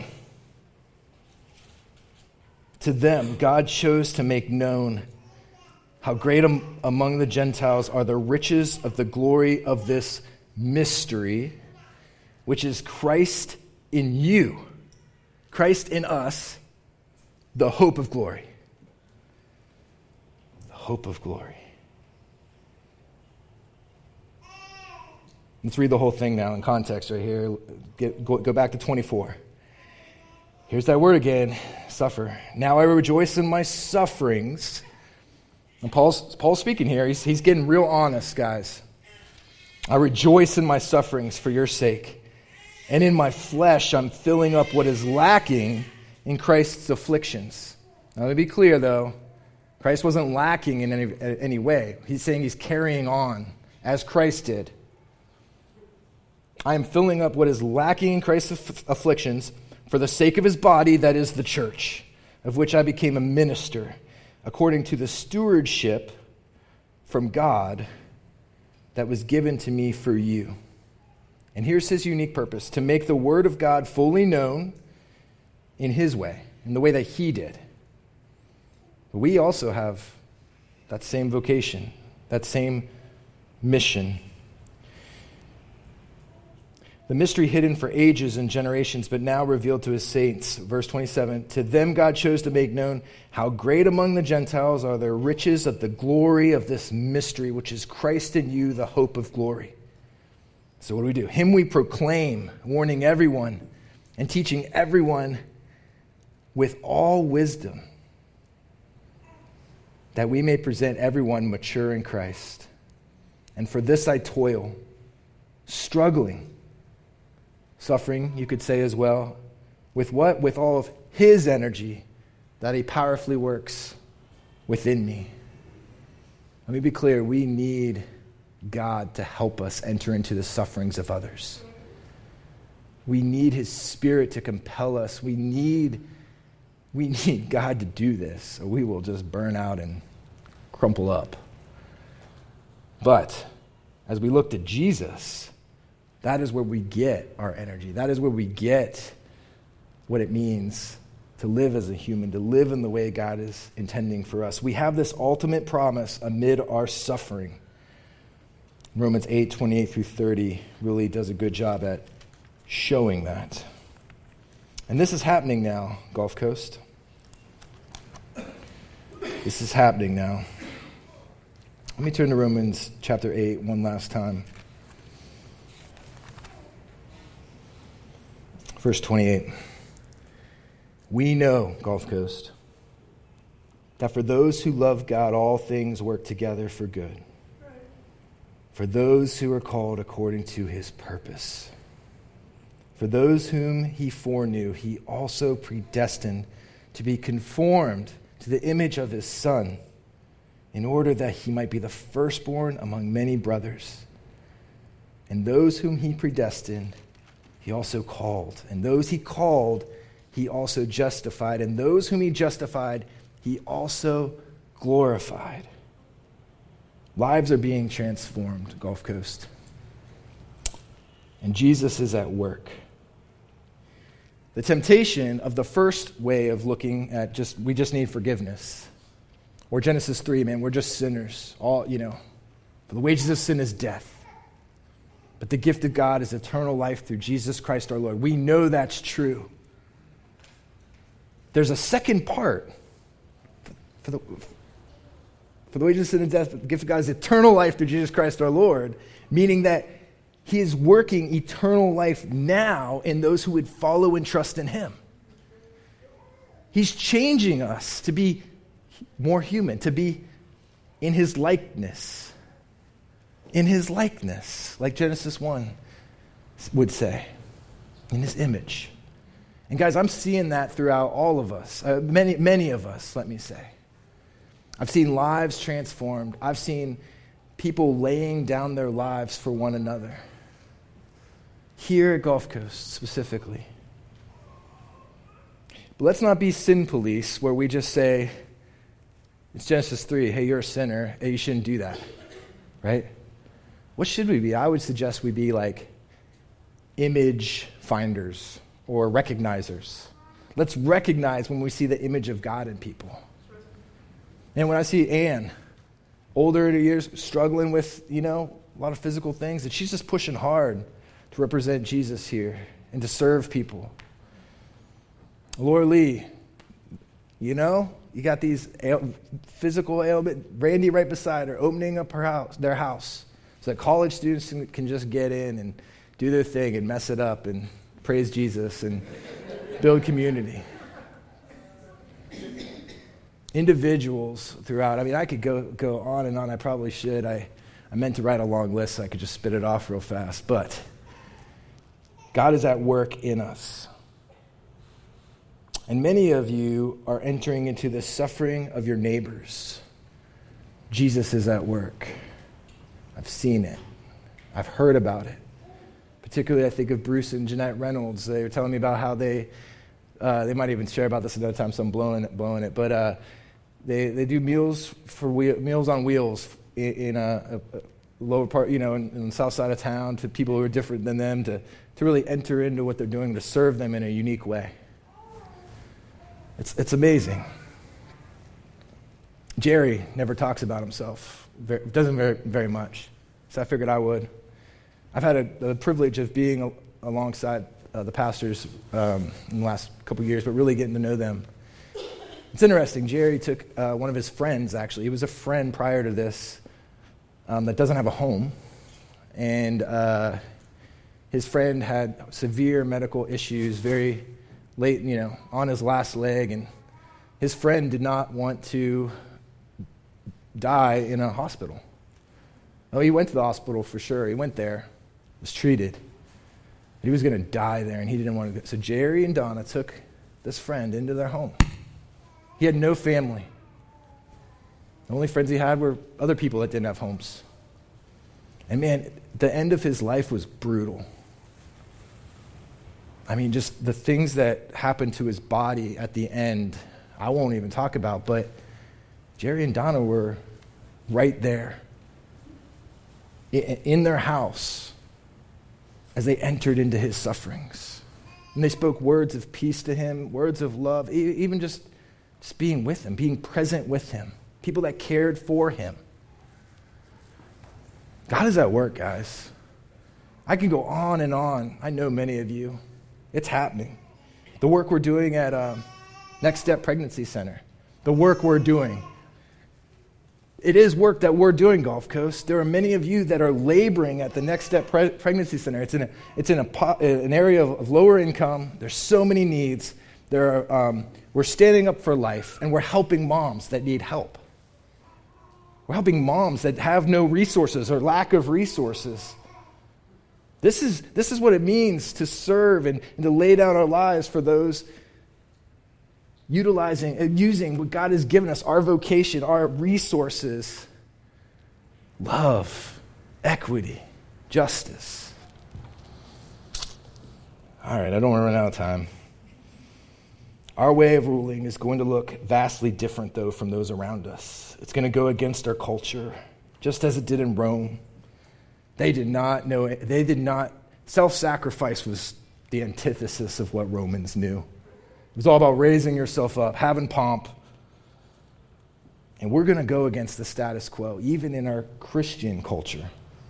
to them, God chose to make known how great am- among the Gentiles are the riches of the glory of this mystery, which is Christ in you, Christ in us, the hope of glory. The hope of glory. Let's read the whole thing now in context right here. Get, go, go back to twenty-four. Here's that word again, suffer. Now I rejoice in my sufferings. And Paul's, Paul's speaking here. He's, he's getting real honest, guys. I rejoice in my sufferings for your sake. And in my flesh, I'm filling up what is lacking in Christ's afflictions. Now, to be clear, though, Christ wasn't lacking in any, any way. He's saying he's carrying on as Christ did. I am filling up what is lacking in Christ's aff- afflictions for the sake of his body, that is the church, of which I became a minister, according to the stewardship from God that was given to me for you. And here's his unique purpose, to make the word of God fully known in his way, in the way that he did. But we also have that same vocation, that same mission. The mystery hidden for ages and generations, but now revealed to his saints. Verse twenty-seven, to them God chose to make known how great among the Gentiles are the riches of the glory of this mystery, which is Christ in you, the hope of glory. So what do we do? Him we proclaim, warning everyone and teaching everyone with all wisdom, that we may present everyone mature in Christ. And for this I toil, struggling, suffering, you could say as well. With what? With all of his energy that he powerfully works within me. Let me be clear, we need God to help us enter into the sufferings of others. We need his Spirit to compel us. We need, we need God to do this, or we will just burn out and crumple up. But as we look to Jesus, that is where we get our energy. That is where we get what it means to live as a human, to live in the way God is intending for us. We have this ultimate promise amid our suffering. Romans eight, twenty-eight through thirty really does a good job at showing that. And this is happening now, Gulf Coast. This is happening now. Let me turn to Romans chapter eight one last time. Verse twenty-eight. We know, Gulf Coast, that for those who love God, all things work together for good. For those who are called according to his purpose. For those whom he foreknew, he also predestined to be conformed to the image of his Son, in order that he might be the firstborn among many brothers. And those whom he predestined, he also called. And those he called, he also justified. And those whom he justified, he also glorified. Lives are being transformed, Gulf Coast. And Jesus is at work. The temptation of the first way of looking at just, we just need forgiveness. Or Genesis three, man, we're just sinners. All, you know, for the wages of sin is death. But the gift of God is eternal life through Jesus Christ our Lord. We know that's true. There's a second part. For the, for the wages of sin is death, but the gift of God is eternal life through Jesus Christ our Lord, meaning that he is working eternal life now in those who would follow and trust in him. He's changing us to be more human, to be in his likeness. In his likeness, like Genesis one would say, in his image. And guys, I'm seeing that throughout all of us, uh, many, many of us, let me say. I've seen lives transformed. I've seen people laying down their lives for one another. Here at Gulf Coast, specifically. But let's not be sin police where we just say, it's Genesis three, hey, you're a sinner, hey, you shouldn't do that, right? What should we be? I would suggest we be like image finders or recognizers. Let's recognize when we see the image of God in people. And when I see Anne, older in her years, struggling with, you know, a lot of physical things, and she's just pushing hard to represent Jesus here and to serve people. Laura Lee, you know, you got these ail- physical ailment. Randy right beside her, opening up her house, their house, so that college students can just get in and do their thing and mess it up and praise Jesus and build community. Individuals throughout. I mean, I could go go on and on. I probably should. I, I meant to write a long list so I could just spit it off real fast. But God is at work in us. And many of you are entering into the suffering of your neighbors. Jesus is at work. I've seen it. I've heard about it. Particularly, I think of Bruce and Jeanette Reynolds. They were telling me about how they, uh, they might even share about this another time, so I'm blowing it, blowing it. But uh, they they do meals for wheel, meals on wheels in, in a, a lower part, you know, in, in the south side of town to people who are different than them to to really enter into what they're doing to serve them in a unique way. It's it's amazing. Jerry never talks about himself, very, doesn't very, very much, so I figured I would. I've had a, the privilege of being a, alongside uh, the pastors um, in the last couple of years, but really getting to know them. It's interesting. Jerry took uh, one of his friends, actually. He was a friend prior to this um, that doesn't have a home, and uh, his friend had severe medical issues, very late, you know, on his last leg, and his friend did not want to die in a hospital. Oh, he went to the hospital for sure. He went there, was treated, but he was going to die there, and he didn't want to go. So Jerry and Donna took this friend into their home. He had no family. The only friends he had were other people that didn't have homes. And man, the end of his life was brutal. I mean, just the things that happened to his body at the end, I won't even talk about, but Jerry and Donna were right there in their house as they entered into his sufferings. And they spoke words of peace to him, words of love, even just, just being with him, being present with him, people that cared for him. God is at work, guys. I can go on and on. I know many of you. It's happening. The work we're doing at um, Next Step Pregnancy Center, the work we're doing, it is work that we're doing, Gulf Coast. There are many of you that are laboring at the Next Step Pre- Pregnancy Center. It's in a, it's in a po- an area of, of lower income. There's so many needs. There are, um, we're standing up for life, and we're helping moms that need help. We're helping moms that have no resources or lack of resources. This is, this is what it means to serve and, and to lay down our lives for those utilizing and using what God has given us, our vocation, our resources. Love, equity, justice. All right, I don't want to run out of time. Our way of ruling is going to look vastly different, though, from those around us. It's going to go against our culture, just as it did in Rome. They did not know it. They did not. Self-sacrifice was the antithesis of what Romans knew. It was all about raising yourself up, having pomp. And we're going to go against the status quo, even in our Christian culture.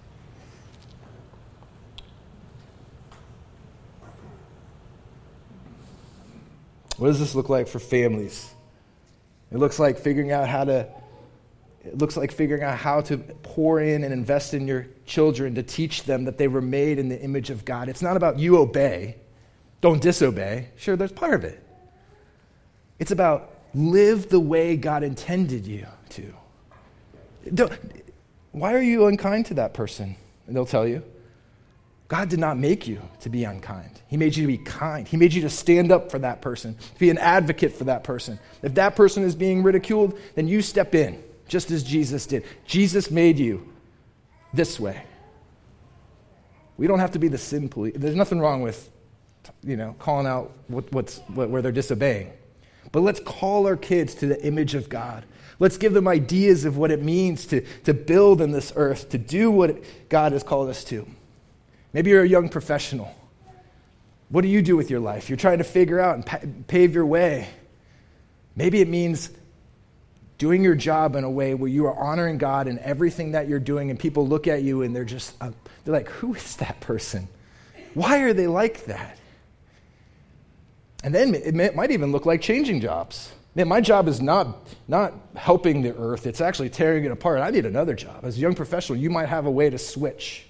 What does this look like for families? It looks like figuring out how to It looks like figuring out how to pour in and invest in your children to teach them that they were made in the image of God. It's not about you obey, don't disobey. Sure, there's part of it. It's about live the way God intended you to. Don't, why are you unkind to that person? And they'll tell you. God did not make you to be unkind. He made you to be kind. He made you to stand up for that person, to be an advocate for that person. If that person is being ridiculed, then you step in. Just as Jesus did. Jesus made you this way. We don't have to be the sin police. There's nothing wrong with you know, calling out what, what's what, where they're disobeying. But let's call our kids to the image of God. Let's give them ideas of what it means to, to build in this earth, to do what God has called us to. Maybe you're a young professional. What do you do with your life? You're trying to figure out and pa- pave your way. Maybe it means doing your job in a way where you are honoring God in everything that you're doing, and people look at you and they're just, uh, they're like, who is that person? Why are they like that? And then it, may, it might even look like changing jobs. Man, my job is not, not helping the earth. It's actually tearing it apart. I need another job. As a young professional, you might have a way to switch.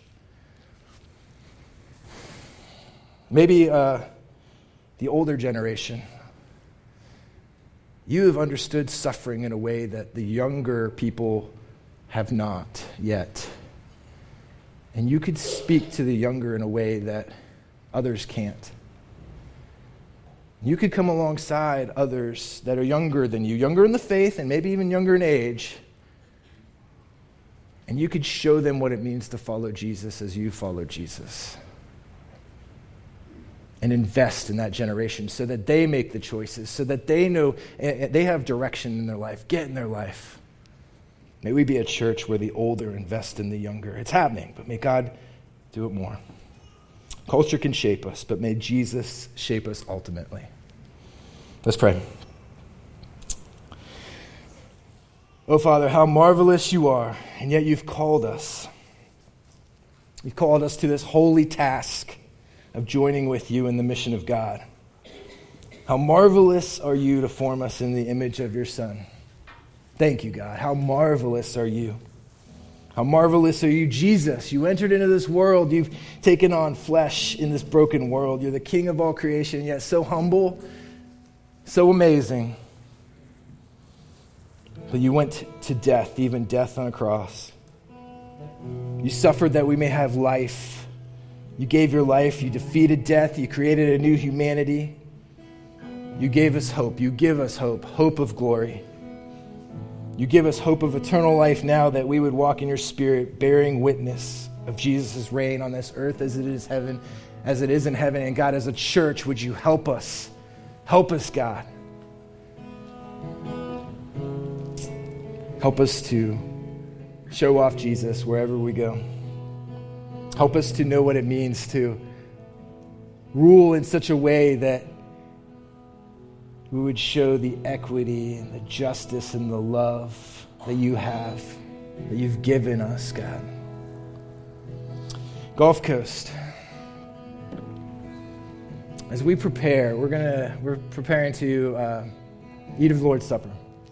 Maybe uh, the older generation, you have understood suffering in a way that the younger people have not yet. And you could speak to the younger in a way that others can't. You could come alongside others that are younger than you, younger in the faith and maybe even younger in age, and you could show them what it means to follow Jesus as you follow Jesus. And invest in that generation so that they make the choices, so that they know, they have direction in their life, get in their life. May we be a church where the older invest in the younger. It's happening, but may God do it more. Culture can shape us, but may Jesus shape us ultimately. Let's pray. Oh, Father, how marvelous you are, and yet you've called us. You've called us to this holy task of joining with you in the mission of God. How marvelous are you to form us in the image of your Son. Thank you, God. How marvelous are you. How marvelous are you, Jesus. You entered into this world. You've taken on flesh in this broken world. You're the King of all creation, yet so humble, so amazing. But you went to death, even death on a cross. You suffered that we may have life. You gave your life. You defeated death. You created a new humanity. You gave us hope. You give us hope, hope of glory. You give us hope of eternal life now, that we would walk in your Spirit, bearing witness of Jesus' reign on this earth as it is heaven, as it is in heaven. And God, as a church, would you help us? Help us, God. Help us to show off Jesus wherever we go. Help us to know what it means to rule in such a way that we would show the equity and the justice and the love that you have, that you've given us, God. Gulf Coast, as we prepare, we're gonna we're preparing to uh, eat of the Lord's Supper.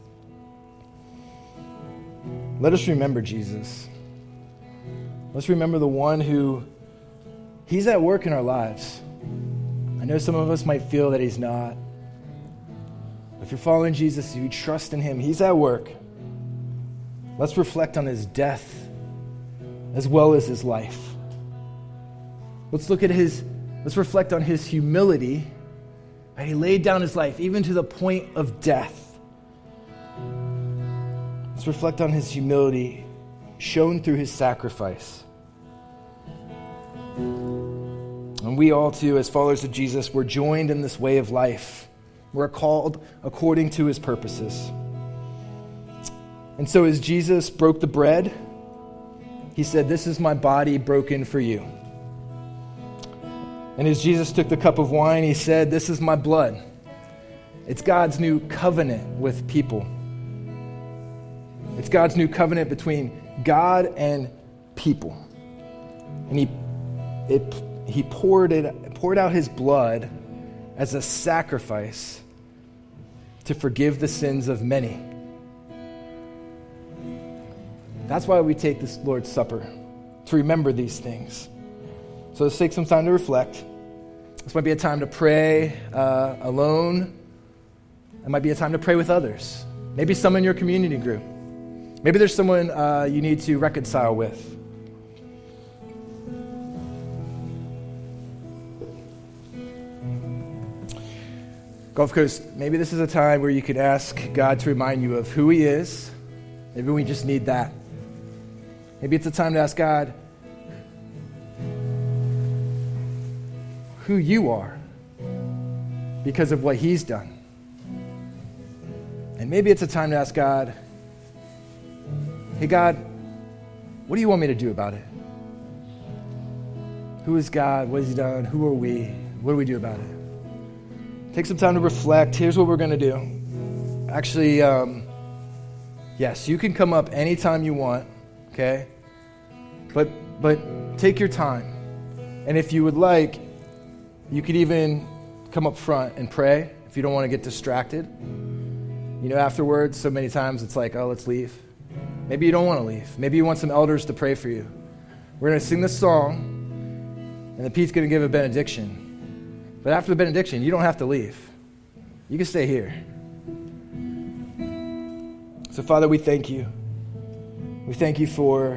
Let us remember Jesus. Let's remember the one who, he's at work in our lives. I know some of us might feel that he's not. If you're following Jesus, if you trust in him, he's at work. Let's reflect on his death as well as his life. Let's look at his, let's reflect on his humility. Right? He laid down his life even to the point of death. Let's reflect on his humility shown through his sacrifice. And we all too, as followers of Jesus, we're joined in this way of life. We're called according to his purposes. And so as Jesus broke the bread, he said, "This is my body broken for you." And as Jesus took the cup of wine, he said, "This is my blood." It's God's new covenant with people. It's God's new covenant between God and people. And he it, he poured it poured out his blood as a sacrifice to forgive the sins of many. That's why we take this Lord's Supper, to remember these things. So let's take some time to reflect. This might be a time to pray uh, alone. It might be a time to pray with others. Maybe some in your community group. Maybe there's someone uh, you need to reconcile with. Gulf Coast, maybe this is a time where you could ask God to remind you of who he is. Maybe we just need that. Maybe it's a time to ask God who you are because of what he's done. And maybe it's a time to ask God, hey, God, what do you want me to do about it? Who is God? What has he done? Who are we? What do we do about it? Take some time to reflect. Here's what we're going to do. Actually, um, yes, you can come up anytime you want, okay? But but take your time. And if you would like, you could even come up front and pray if you don't want to get distracted. You know, afterwards, so many times it's like, oh, let's leave. Maybe you don't want to leave. Maybe you want some elders to pray for you. We're going to sing this song, and then Pete's going to give a benediction. But after the benediction, you don't have to leave. You can stay here. So, Father, we thank you. We thank you for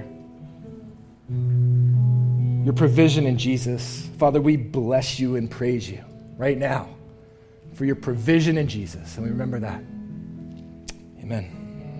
your provision in Jesus. Father, we bless you and praise you right now for your provision in Jesus. And we remember that. Amen.